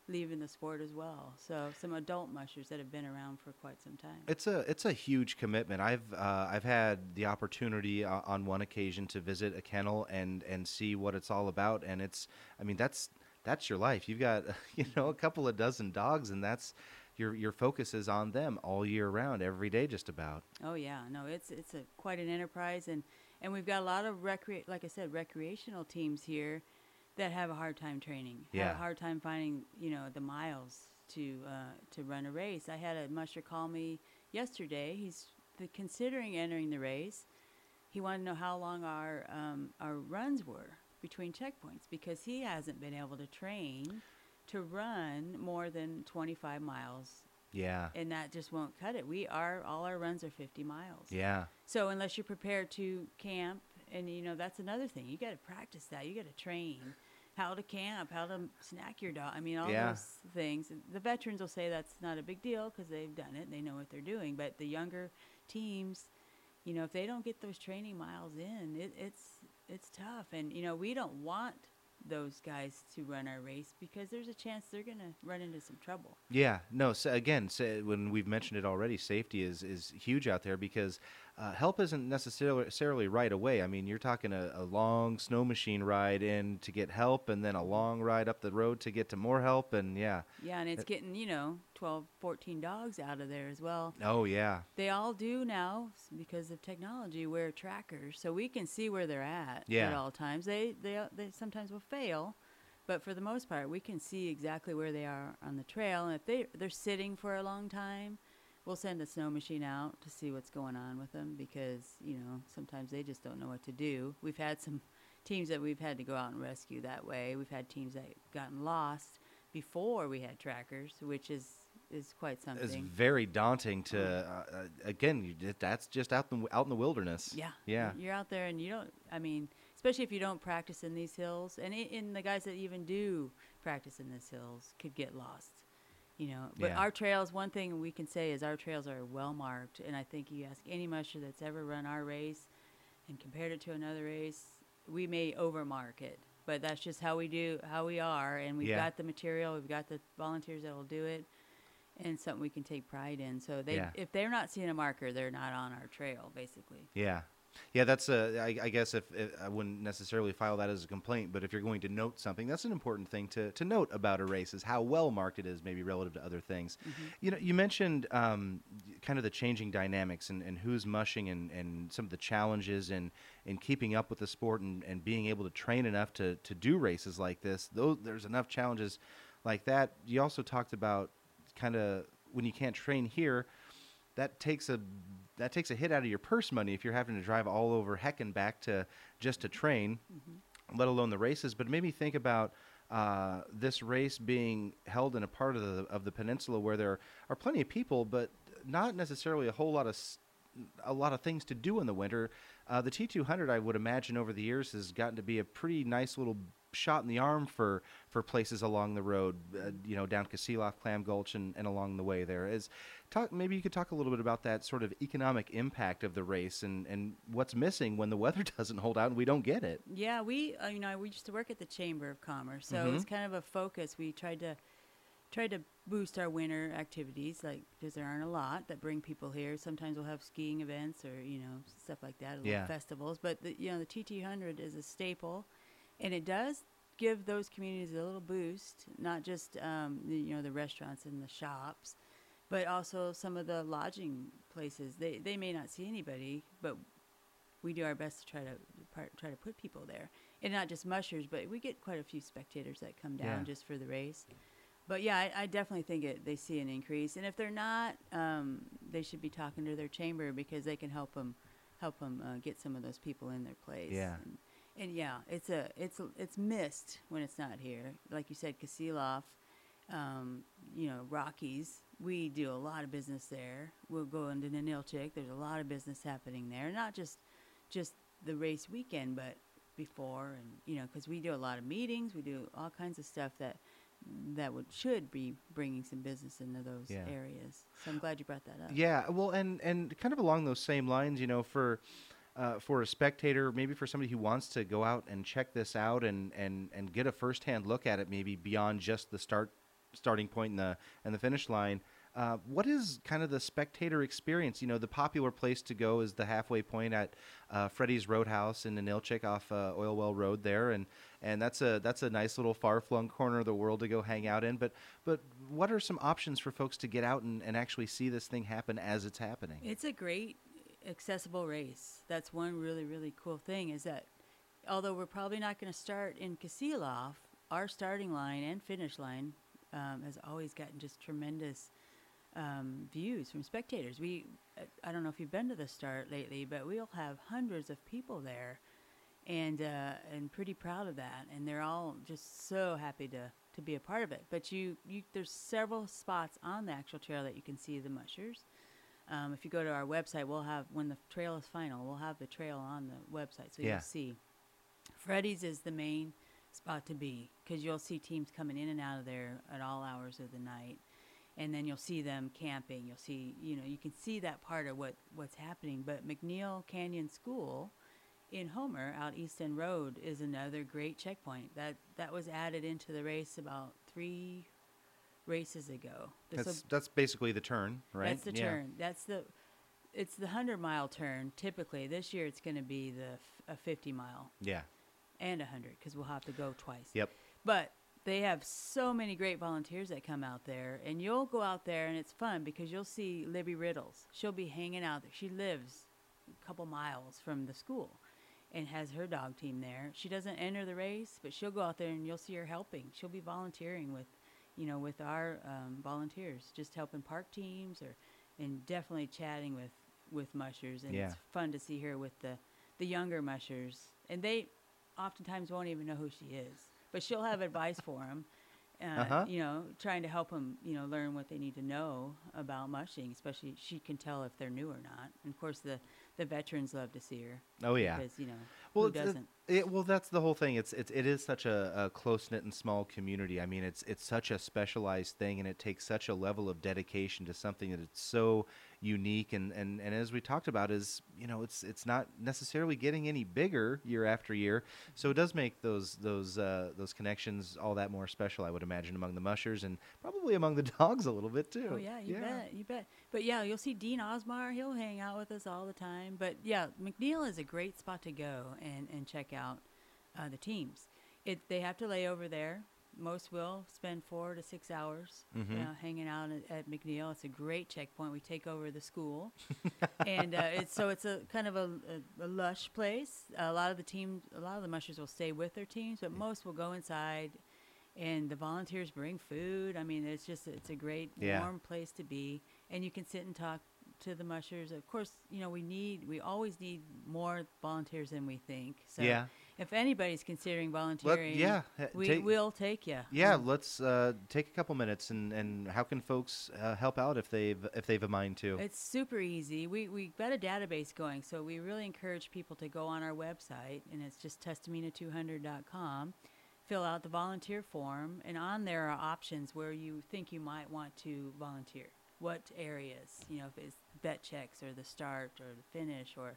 leaving the sport as well. So some adult mushers that have been around for quite some time.
It's a it's a huge commitment. I've uh, I've had the opportunity uh, on one occasion to visit a kennel and and see what it's all about, and it's I mean that's that's your life. You've got you know a couple of dozen dogs, and that's your your focus is on them all year round, every day just about.
Oh yeah, no, it's it's a quite an enterprise, and and we've got a lot of recre like I said, recreational teams here that have a hard time training.
Yeah.
Have a hard time finding, you know, the miles to uh, to run a race. I had a musher call me yesterday. He's th- considering entering the race. He wanted to know how long our um, our runs were between checkpoints because he hasn't been able to train to run more than twenty-five miles,
Yeah.
and that just won't cut it. We are all our runs are fifty miles.
Yeah.
So unless you're prepared to camp, and you know that's another thing, you got to practice that. You got to train how to camp, how to snack your dog. I mean, all
Yeah.
those things. The veterans will say that's not a big deal because they've done it and they know what they're doing. But the younger teams, you know, if they don't get those training miles in, it, it's it's tough. And you know, we don't want those guys to run our race because there's a chance they're going to run into some trouble.
Yeah, no. So again, so when we've mentioned it already, safety is is huge out there because uh, help isn't necessarily necessarily right away. I mean, you're talking a, a long snow machine ride in to get help, and then a long ride up the road to get to more help, and yeah.
Yeah, and it's
It-
getting, you know, twelve, fourteen dogs out of there as well.
Oh yeah,
They all do now s- because of technology wear trackers, so we can see where they're at
Yeah.
at all times. They they they sometimes will fail, but for the most part, we can see exactly where they are on the trail. And if they they're sitting for a long time, we'll send a snow machine out to see what's going on with them because you know sometimes they just don't know what to do. We've had some teams that we've had to go out and rescue that way. We've had teams that gotten lost before we had trackers, which is is quite something.
it's very daunting to uh, uh, again. You, ju- that's just out in the, out in the wilderness.
Yeah.
Yeah.
You're out there and you don't, I mean, especially if you don't practice in these hills, and, i and the guys that even do practice in these hills could get lost, you know. But
Yeah.
our trails, one thing we can say is our trails are well marked. And I think you ask any musher that's ever run our race and compared it to another race, we may overmark it. But that's just how we do, how we are. And we've
Yeah.
got the material, we've got the volunteers that will do it. And something we can take pride in. So they,
Yeah.
if they're not seeing a marker, they're not on our trail, basically.
Yeah. Yeah, that's a. I, I guess if, if I wouldn't necessarily file that as a complaint, but if you're going to note something, that's an important thing to, to note about a race is how well marked it is, maybe relative to other things. You know, you mentioned um, kind of the changing dynamics and, and who's mushing and, and some of the challenges in, in keeping up with the sport and, and being able to train enough to, to do races like this. Though there's enough challenges like that. You also talked about kind of when you can't train here, that takes a that takes a hit out of your purse money if you're having to drive all over heck and back to just to train, let alone the races. But it made me think about uh, this race being held in a part of the of the peninsula where there are plenty of people, but not necessarily a whole lot of s- a lot of things to do in the winter. Uh, the T two hundred, I would imagine, over the years has gotten to be a pretty nice little shot in the arm for, for places along the road, uh, you know, down Kasilof, Clam Gulch, and, and along the way there. Is talk maybe you could talk a little bit about that sort of economic impact of the race and, and what's missing when the weather doesn't hold out and we don't get it.
Yeah, we uh, you know we used to work at the Chamber of Commerce, so
Mhm.
it's kind of a focus. We tried to tried to boost our winter activities, like because there aren't a lot that bring people here. Sometimes we'll have skiing events or you know stuff like that, little
Yeah.
festivals. But the, you know the T T one hundred is a staple, and it does give those communities a little boost. Not just um, the, you know the restaurants and the shops, but also some of the lodging places. They they may not see anybody, but we do our best to try to part, try to put people there, and not just mushers, but we get quite a few spectators that come down
Yeah.
just for the race. But yeah, I, I definitely think it, they see an increase, and if they're not, um, they should be talking to their chamber because they can help them help them uh, get some of those people in their place.
Yeah.
And, and yeah, it's a it's a, it's missed when it's not here. Like you said, Kasilof, um, you know, Rockies. We do a lot of business there. We'll go into Ninilchik. There's a lot of business happening there, not just just the race weekend, but before, and you know, because we do a lot of meetings, we do all kinds of stuff that that would should be bringing some business into those
Yeah.
areas. So I'm glad you brought that up.
Yeah, well, and, and kind of along those same lines, you know, for uh, for a spectator, maybe for somebody who wants to go out and check this out and, and, and get a firsthand look at it, maybe beyond just the start starting point and the and the finish line. Uh, what is kind of the spectator experience? You know, the popular place to go is the halfway point at uh, Freddy's Roadhouse in Ninilchik off uh, Oil Well Road there, and and that's a that's a nice little far flung corner of the world to go hang out in. But but what are some options for folks to get out and, and actually see this thing happen as it's happening?
It's a great accessible race. That's one really really cool thing is that although we're probably not going to start in Kisilov, our starting line and finish line um, has always gotten just tremendous um, views from spectators. We, I don't know if you've been to the start lately, but we'll have hundreds of people there, and uh, and pretty proud of that. And they're all just so happy to, to be a part of it. But you, you, there's several spots on the actual trail that you can see the mushers. Um, if you go to our website, we'll have, when the trail is final, we'll have the trail on the website, so
Yeah.
you'll see. Freddy's is the main spot to be because you'll see teams coming in and out of there at all hours of the night, and then you'll see them camping. You'll see, you know, you can see that part of what, what's happening. But McNeil Canyon School in Homer, out East End Road, is another great checkpoint. That that was added into the race about three races ago. This'll-
That's that's basically the turn, right?
That's the
Yeah.
turn. That's the, it's the hundred mile turn. Typically, this year it's going to be the f- a fifty mile
Yeah.
and a hundred because we'll have to go twice.
Yep.
But they have so many great volunteers that come out there, and you'll go out there and it's fun because you'll see Libby Riddles. She'll be hanging out there. She lives a couple miles from the school and has her dog team there. She doesn't enter the race, but she'll go out there and you'll see her helping. She'll be volunteering with, you know, with our um, volunteers, just helping park teams or, and definitely chatting with, with mushers. And
Yeah.
it's fun to see her with the, the younger mushers. And they oftentimes won't even know who she is, but she'll have advice for them. Uh,
Uh-huh.
You know, trying to help them, you know, learn what they need to know about mushing. Especially, she can tell if they're new or not. And of course, the, the veterans love to see her.
Oh yeah.
Because you know,
Well,
who
it's-
doesn't?
It, well, that's the whole thing. It's it's it is such a, a close knit and small community. I mean, it's it's such a specialized thing, and it takes such a level of dedication to something that it's so unique. And, and, and as we talked about, is you know, it's it's not necessarily getting any bigger year after year. So it does make those those uh, those connections all that more special, I would imagine, among the mushers and probably among the dogs a little bit too.
Oh yeah, you bet, you bet. But yeah, you'll see Dean Osmar. He'll hang out with us all the time. But yeah, McNeil is a great spot to go and, and check out uh, the teams. It they have to lay over there. Most will spend four to six hours
Mhm.
uh, hanging out at, at McNeil. It's a great checkpoint. We take over the school, and uh, it's so it's a kind of a, a, a lush place. A lot of the teams, a lot of the mushers will stay with their teams, but most will go inside. And the volunteers bring food. I mean, it's just it's a great
Yeah.
warm place to be, and you can sit and talk to the mushers. Of course, you know we need we always need more volunteers than we think. So
Yeah.
if anybody's considering volunteering,
yeah, uh,
we
take-
will take you.
Yeah, let's uh, take a couple minutes and, and how can folks uh, help out if they've if they've a mind to?
It's super easy. We we got a database going, so we really encourage people to go on our website, and it's just testamina two hundred dot com. Fill out the volunteer form, and on there are options where you think you might want to volunteer. What areas, you know, if it's vet checks or the start or the finish or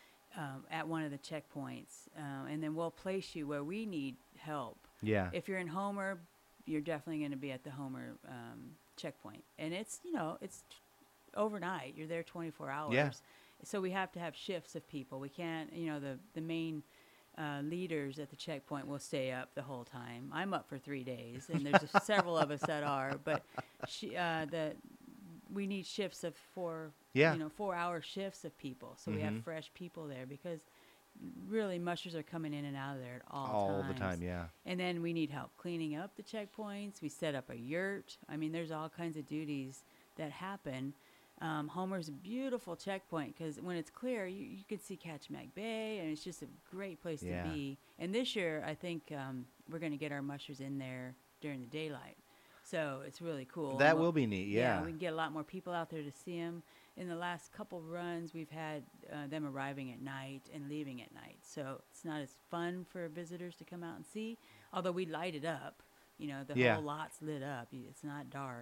um, at one of the checkpoints, uh, and then we'll place you where we need help.
Yeah.
If you're in Homer, you're definitely going to be at the Homer um, checkpoint, and it's you know it's t- overnight. You're there twenty-four hours.
Yeah.
So we have to have shifts of people. We can't, you know, the the main uh, leaders at the checkpoint will stay up the whole time. I'm up for three days, and there's several of us that are. But she, uh, the we need shifts of four,
Yeah.
you know, four-hour shifts of people. So we have
Mhm.
fresh people there because really mushers are coming in and out of there at all
All the
times.
time, yeah.
And then we need help cleaning up the checkpoints. We set up a yurt. I mean, there's all kinds of duties that happen. Um, Homer's a beautiful checkpoint because when it's clear, you, you can see Catchmack Bay, and it's just a great place
Yeah.
to be. And this year, I think um, we're going to get our mushers in there during the daylight. So it's really cool.
That
And we'll-
will be neat, yeah.
we can get a lot more people out there to see them. In the last couple runs, we've had uh, them arriving at night and leaving at night. So it's not as fun for visitors to come out and see, although we light it up. You know, the
Yeah.
whole lot's lit up. Y- It's not dark.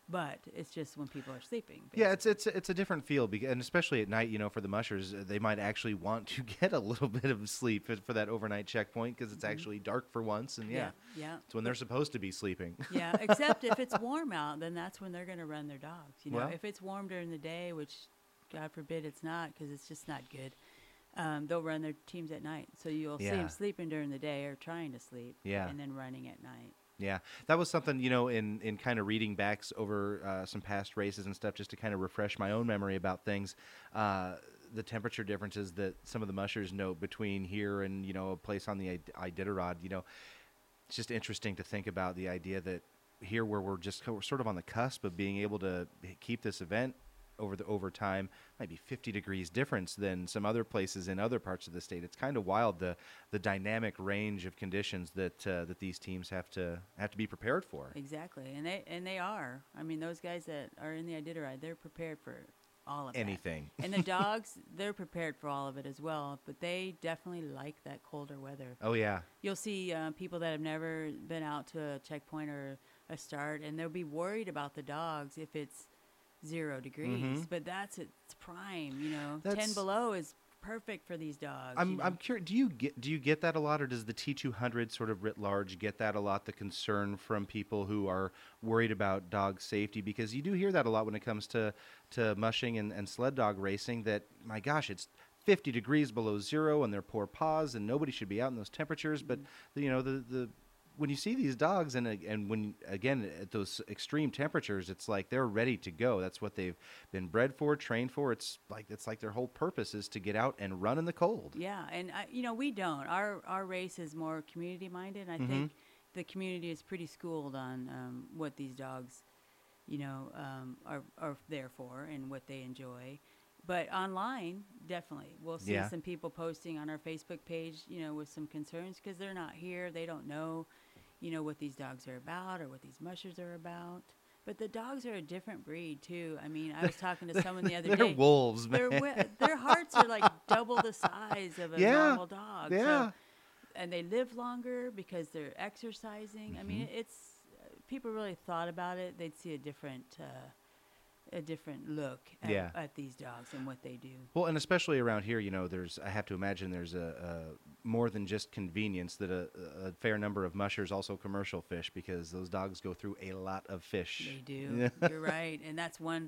But it's just when people are sleeping.
Yeah, it's it's it's a different feel, because, and especially at night, you know, for the mushers, uh, they might actually want to get a little bit of sleep for, for that overnight checkpoint, because it's
Mhm.
actually dark for once, and yeah,
Yeah, yeah.
it's when they're supposed to be sleeping.
Yeah, except if it's warm out, then that's when they're going to run their dogs. You know,
Well-
if it's warm during the day, which God forbid it's not, because it's just not good. Um, they'll run their teams at night, so you'll see
Yeah.
them sleeping during the day or trying to sleep,
Yeah.
and then running at night.
Yeah, that was something, you know, in, in kind of reading backs over uh, some past races and stuff, just to kind of refresh my own memory about things. Uh, the temperature differences that some of the mushers note between here and, you know, a place on the I- Iditarod, you know, it's just interesting to think about the idea that here, where we're just co- sort of on the cusp of being able to keep this event over the over time, might be fifty degrees difference than some other places in other parts of the state. It's kind of wild, the the dynamic range of conditions that uh, that these teams have to have to be prepared for.
Exactly, and they and they are. I mean, those guys that are in the Iditarod, they're prepared for all of
Anything.
that. And the dogs, they're prepared for all of it as well. But they definitely like that colder weather.
Oh yeah,
You'll see uh, people that have never been out to a checkpoint or a start, and they'll be worried about the dogs if it's zero degrees.
Mhm.
But that's its prime, you know.
That's-
Ten below is perfect for these dogs.
I'm
you know?
I'm curious. Do you get do you get that a lot, or does the T two hundred sort of writ large get that a lot? The concern from people who are worried about dog safety, because you do hear that a lot when it comes to to mushing and, and sled dog racing. That, my gosh, it's fifty degrees below zero and they're poor paws, and nobody should be out in those temperatures. But you know, the the when you see these dogs, and uh, and when again at those extreme temperatures, it's like they're ready to go. That's what they've been bred for, trained for. It's like it's like their whole purpose is to get out and run in the cold.
Yeah, and I, you know, we don't. Our our race is more community minded. I
Mhm.
think the community is pretty schooled on um, what these dogs, you know, um, are are there for and what they enjoy. But online, definitely, we'll see
Yeah.
some people posting on our Facebook page, you know, with some concerns because they're not here. They don't know, you know, what these dogs are about or what these mushers are about. But the dogs are a different breed too. I mean, I was talking to someone the other
They're
day.
wolves, man.
Their wi- their hearts are like double the size of a
Yeah,
normal dog. so-
yeah.
and they live longer because they're exercising. I mean,
Mhm.
it's uh, people really thought about it. They'd see a different uh, a different look at,
Yeah.
at these dogs and what they do.
Well, and especially around here, you know, there's I have to imagine there's a, a more than just convenience, that a, a fair number of mushers also commercial fish, because those dogs go through a lot of fish.
They do. You're right, and that's one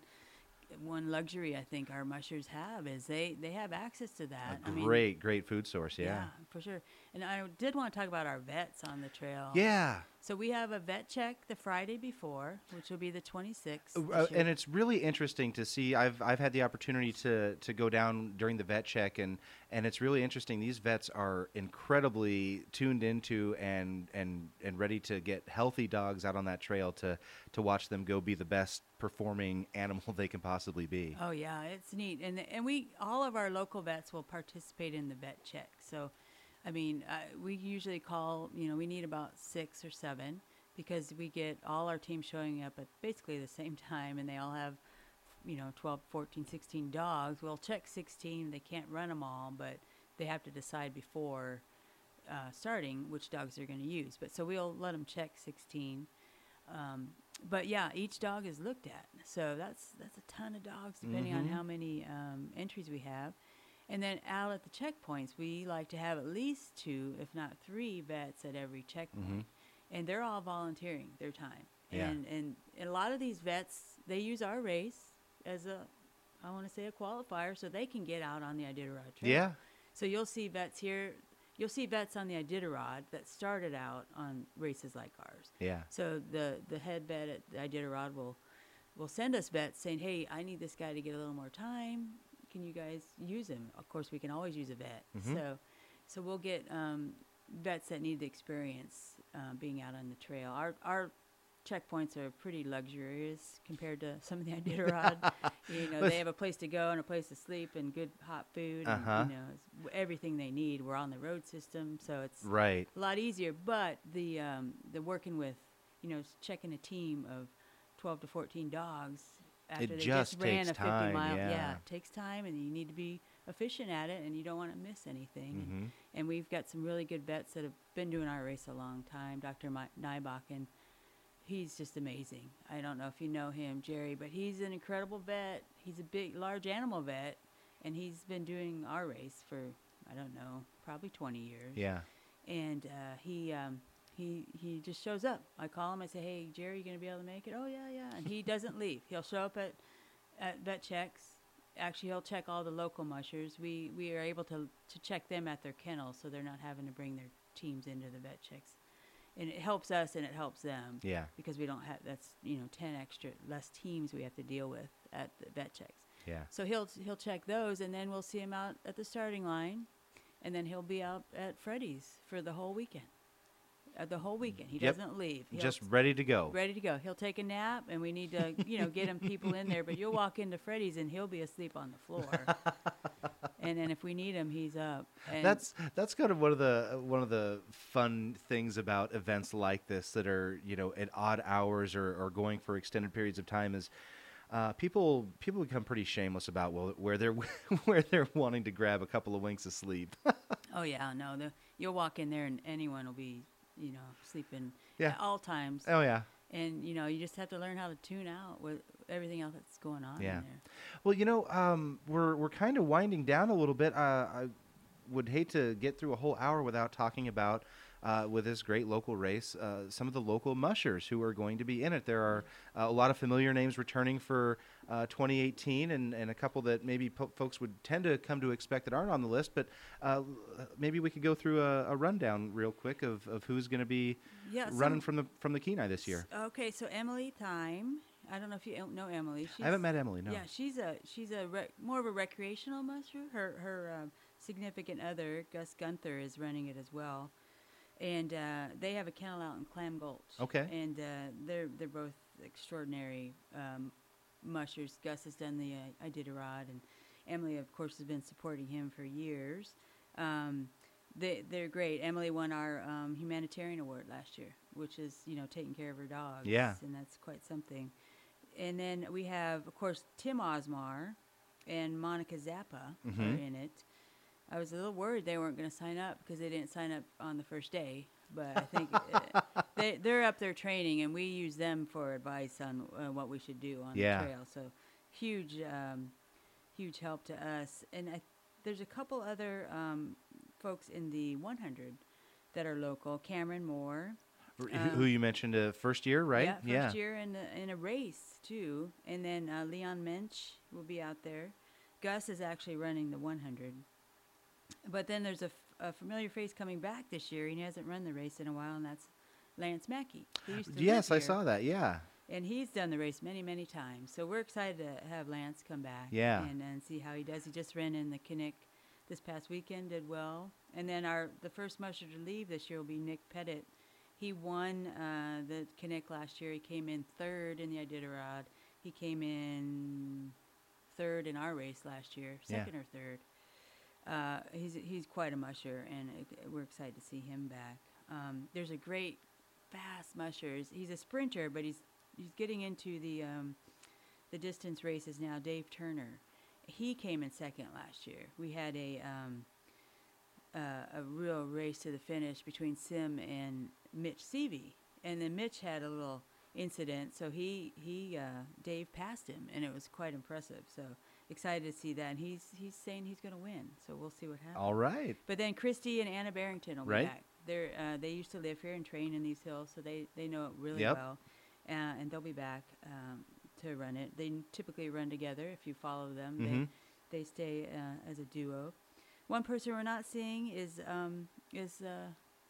one luxury I think our mushers have is they they have access to that.
A
I mean,
great, great food source. Yeah.
for sure. And I did want to talk about our vets on the trail.
Yeah.
So we have a vet check the Friday before, which will be the twenty-sixth.
Uh,
this year.
and it's really interesting to see. I've I've had the opportunity to to go down during the vet check, and and it's really interesting. These vets are incredibly tuned into and and and ready to get healthy dogs out on that trail to to watch them go be the best performing animal they can possibly be.
Oh yeah, it's neat, and and we all of our local vets will participate in the vet check. So, I mean, uh, we usually call. You know, we need about six or seven because we get all our teams showing up at basically the same time, and they all have, you know, twelve, fourteen, sixteen dogs. We'll check sixteen. They can't run them all, but they have to decide before uh, starting which dogs they're going to use. But so we'll let them check sixteen. Um, but yeah, each dog is looked at. So that's that's a ton of dogs, depending on
Mhm.
how many um, entries we have. And then out at the checkpoints, we like to have at least two, if not three, vets at every checkpoint.
Mhm.
And they're all volunteering their time.
Yeah.
And, and and a lot of these vets, they use our race as a, I want to say a qualifier, so they can get out on the Iditarod Trail.
Yeah.
So you'll see vets here. You'll see vets on the Iditarod that started out on races like ours.
Yeah.
So the the head vet at the Iditarod will will send us vets saying, "Hey, I need this guy to get a little more time. Can you guys use him?" Of course, we can always use a vet.
Mhm.
So so we'll get um, vets that need the experience uh, being out on the trail. Our our checkpoints are pretty luxurious compared to some of the Iditarod. You know, they have a place to go and a place to sleep and good hot food and
Uh-huh.
you know it's everything they need. We're on the road system, so it's
Right.
a lot easier. But the um, the working with, you know, s- checking a team of twelve to fourteen dogs after
It
they
just
just ran
takes
a fifty
time,
mile,
yeah.
it takes time, and you need to be efficient at it, and you don't want to miss anything. And,
Mhm.
and we've got some really good vets that have been doing our race a long time. Doctor Mi- Nybach and he's just amazing. I don't know if you know him, Jerry, but he's an incredible vet. He's a big, large animal vet, and he's been doing our race for, I don't know, probably twenty years.
Yeah.
And uh, he um, he he just shows up. I call him. I say, "Hey, Jerry, you gonna be able to make it?" "Oh yeah, yeah." And he doesn't leave. He'll show up at at vet checks. Actually, he'll check all the local mushers. We we are able to to check them at their kennels, so they're not having to bring their teams into the vet checks. And it helps us and it helps them.
Yeah.
Because we don't have, that's, you know, ten extra less teams we have to deal with at the vet checks.
Yeah.
So he'll he'll check those, and then we'll see him out at the starting line, and then he'll be out at Freddy's for the whole weekend. Uh, the whole weekend. He
Yep.
doesn't leave. He'll
Just ready to go.
ready to go. He'll take a nap, and we need to, you know, get him people in there. But you'll walk into Freddy's, and he'll be asleep on the floor. And then if we need him, he's up. And
That's that's kind of one of the one of the fun things about events like this that are, you know, at odd hours or, or going for extended periods of time is uh, people people become pretty shameless about well, where they're where they're wanting to grab a couple of winks of sleep.
oh yeah, no, the, you'll walk in there, and anyone will be, you know, sleeping
Yeah.
at all times.
Oh yeah.
And you know, you just have to learn how to tune out with everything else that's going on
Yeah.
in there.
Well, you know, um, we're we're kind of winding down a little bit. Uh, I would hate to get through a whole hour without talking about, uh, with this great local race, uh, some of the local mushers who are going to be in it. There are uh, a lot of familiar names returning for uh, twenty eighteen, and, and a couple that maybe po- folks would tend to come to expect that aren't on the list. But uh, maybe we could go through a, a rundown real quick of, of who's going to be
Yeah,
running
so-
from the from the Kenai this year.
Okay, so Emily Thyme. I don't know if you el- know Emily. She's,
I haven't met Emily. No.
Yeah, she's a she's a rec- more of a recreational musher. Her her um, significant other Gus Gunther is running it as well, and uh, they have a kennel out in Clam Gulch.
Okay.
And uh, they're they're both extraordinary um, mushers. Gus has done the uh, Iditarod, and Emily, of course, has been supporting him for years. Um, they they're great. Emily won our um, humanitarian award last year, which is, you know, taking care of her dogs.
Yeah.
And that's quite something. And then we have, of course, Tim Osmar and Monica Zappa
Mhm.
are in it. I was a little worried they weren't going to sign up because they didn't sign up on the first day. But I think uh, they, they're up there training, and we use them for advice on uh, what we should do on
Yeah.
the trail. So huge, um, huge help to us. And I, there's a couple other um, folks in the one hundred that are local. Cameron Moore.
R-
Uh,
who you mentioned uh, first year, right?
Yeah, first year in a, in a race too, and then uh, Leon Mensch will be out there. Gus is actually running the one hundred, but then there's a, f- a familiar face coming back this year. He hasn't run the race in a while, and that's Lance Mackey. Who used to
Yes,
live
I
here,
saw that. Yeah.
and he's done the race many, many times. So we're excited to have Lance come back.
Yeah.
and, and see how he does. He just ran in the Kinnick this past weekend, did well, and then our the first musher to leave this year will be Nick Pettit. He won uh, the Kinnick last year. He came in third in the Iditarod. He came in third in our race last year,
Yeah.
second or third. Uh, he's he's quite a musher, and it, we're excited to see him back. Um, there's a great fast musher. He's, he's a sprinter, but he's he's getting into the um, the distance races now. Dave Turner, he came in second last year. We had a um, uh, a real race to the finish between Sim and Mitch Seavey, and then Mitch had a little incident, so he he uh, Dave passed him, and it was quite impressive. So excited to see that, and he's he's saying he's going to win. So we'll see what happens.
All right.
But then Christy and Anna Barrington will
Right.
be back. They're uh, they used to live here and train in these hills, so they they know it really
Yep.
well, uh, and they'll be back um, to run it. They n- typically run together. If you follow them,
Mhm.
they they stay uh, as a duo. One person we're not seeing is um, is uh,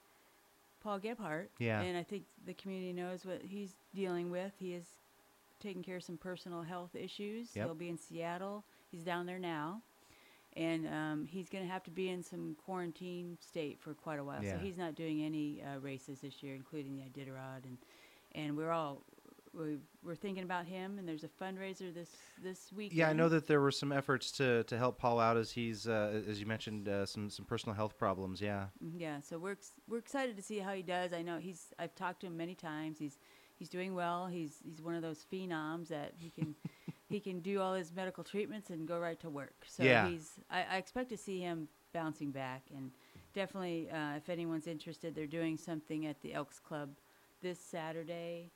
Paul Gebhardt.
Yeah.
And I think the community knows what he's dealing with. He is taking care of some personal health issues.
Yep.
He'll be in Seattle. He's down there now. And um, he's going to have to be in some quarantine state for quite a while.
Yeah.
So he's not doing any uh, races this year, including the Iditarod. And, and we're all... We, we're thinking about him, and there's a fundraiser this this weekend.
Yeah, I know that there were some efforts to, to help Paul out as he's, uh, as you mentioned, uh, some some personal health problems. Yeah.
Mhm, Yeah, so we're ex- we're excited to see how he does. I know he's. I've talked to him many times. He's he's doing well. He's he's one of those phenoms that he can he can do all his medical treatments and go right to work. So
Yeah.
he's. I, I expect to see him bouncing back, and definitely, uh, if anyone's interested, they're doing something at the Elks Club this Saturday.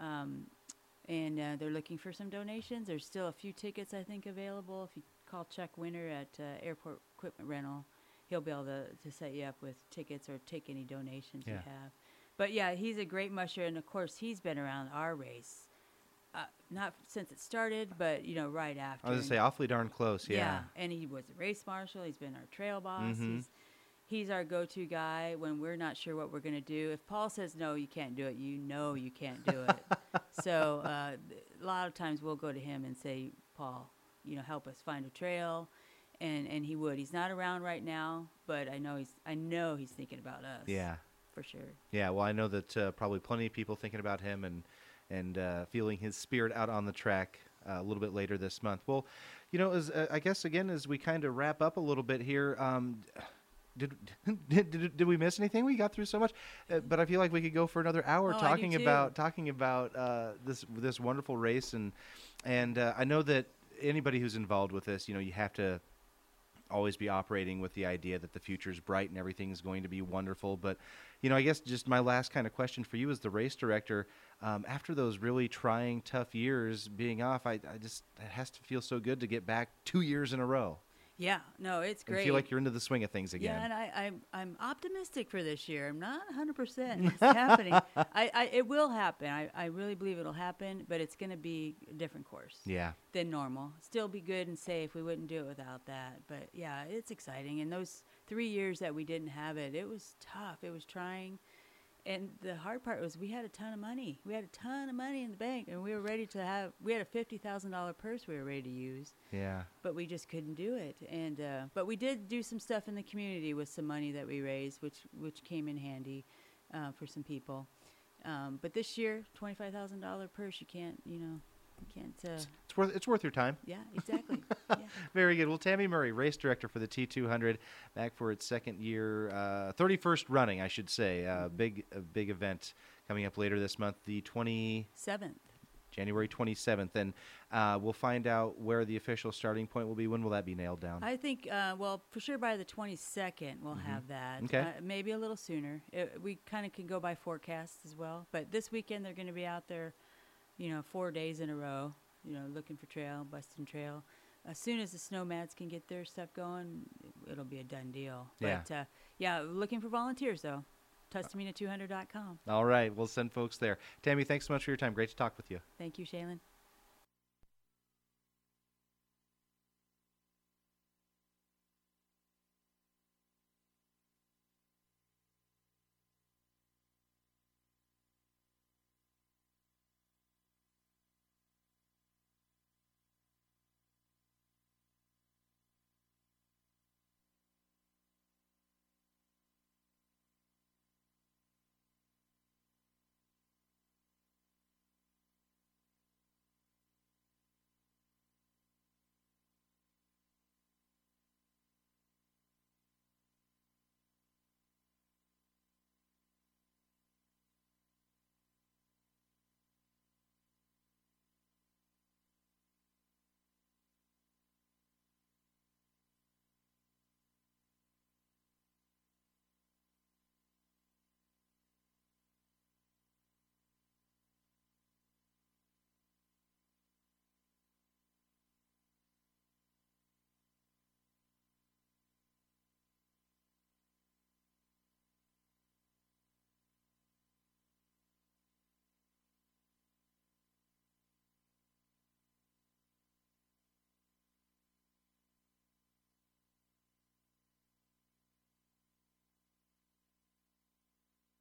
Um, and uh, they're looking for some donations. There's still a few tickets, I think, available. If you call Chuck Winter at uh, Airport Equipment Rental, he'll be able to, to set you up with tickets or take any donations
Yeah.
you have. But, yeah, he's a great musher, and, of course, he's been around our race. Uh, not since it started, but, you know, right after.
I was going to say awfully darn close, yeah.
And he was a race marshal. He's been our trail boss.
Mhm.
He's he's our go-to guy when we're not sure what we're going to do. If Paul says, no, you can't do it, you know you can't do it. So uh, th- a lot of times we'll go to him and say, Paul, you know, help us find a trail. And, and he would. He's not around right now, but I know he's I know he's thinking about us.
Yeah.
For sure.
Yeah, well, I know that uh, probably plenty of people thinking about him and and uh, feeling his spirit out on the track uh, a little bit later this month. Well, you know, as uh, I guess again as we kind of wrap up a little bit here, um, did, did did did we miss anything? We got through so much, uh, but I feel like we could go for another hour
Oh, I do
talking
too.
about talking about uh, this this wonderful race, and and uh, I know that anybody who's involved with this, you know, you have to always be operating with the idea that the future is bright and everything is going to be wonderful. But, you know, I guess just my last kind of question for you as the race director, um, after those really trying, tough years being off, I, I just, it has to feel so good to get back two years in a row
Yeah. No, it's
and
great.
feel like you're into the swing of things again.
Yeah, and I, I'm I'm optimistic for this year. I'm not one hundred percent. It's happening. I, I it will happen. I, I really believe it'll happen, but it's going to be a different course
Yeah.
than normal. Still be good and safe. We wouldn't do it without that. But yeah, it's exciting. And those three years that we didn't have it, it was tough. It was trying. And the hard part was we had a ton of money. We had a ton of money in the bank, and we were ready to have. We had a fifty thousand dollar purse we were ready to use.
Yeah.
But we just couldn't do it. And uh, but we did do some stuff in the community with some money that we raised, which which came in handy uh, for some people. Um, but this year, twenty five thousand dollar purse, you can't, you know, you can't. Uh,
It's worth, it's worth your time.
yeah, exactly. Yeah.
Very good. Well, Tammy Murray, race director for the T two hundred, back for its second year, uh, thirty-first running, I should say. Uh, big, a big event coming up later this month, the twenty
Seventh.
January twenty-seventh, and uh, we'll find out where the official starting point will be. When will that be nailed down?
I think, uh, well, for sure by the twenty-second we'll have that.
Okay.
Uh, maybe a little sooner. It, we kind of can go by forecasts as well. But this weekend they're going to be out there, you know, four days in a row, you know, looking for trail, busting trail. As soon as the snowmads can get their stuff going, it'll be a done deal.
Yeah.
But, uh, yeah, looking for volunteers, though. Tustamina two hundred dot com.
All right, we'll send folks there. Tammy, thanks so much for your time. Great to talk with you.
Thank you, Shaylin.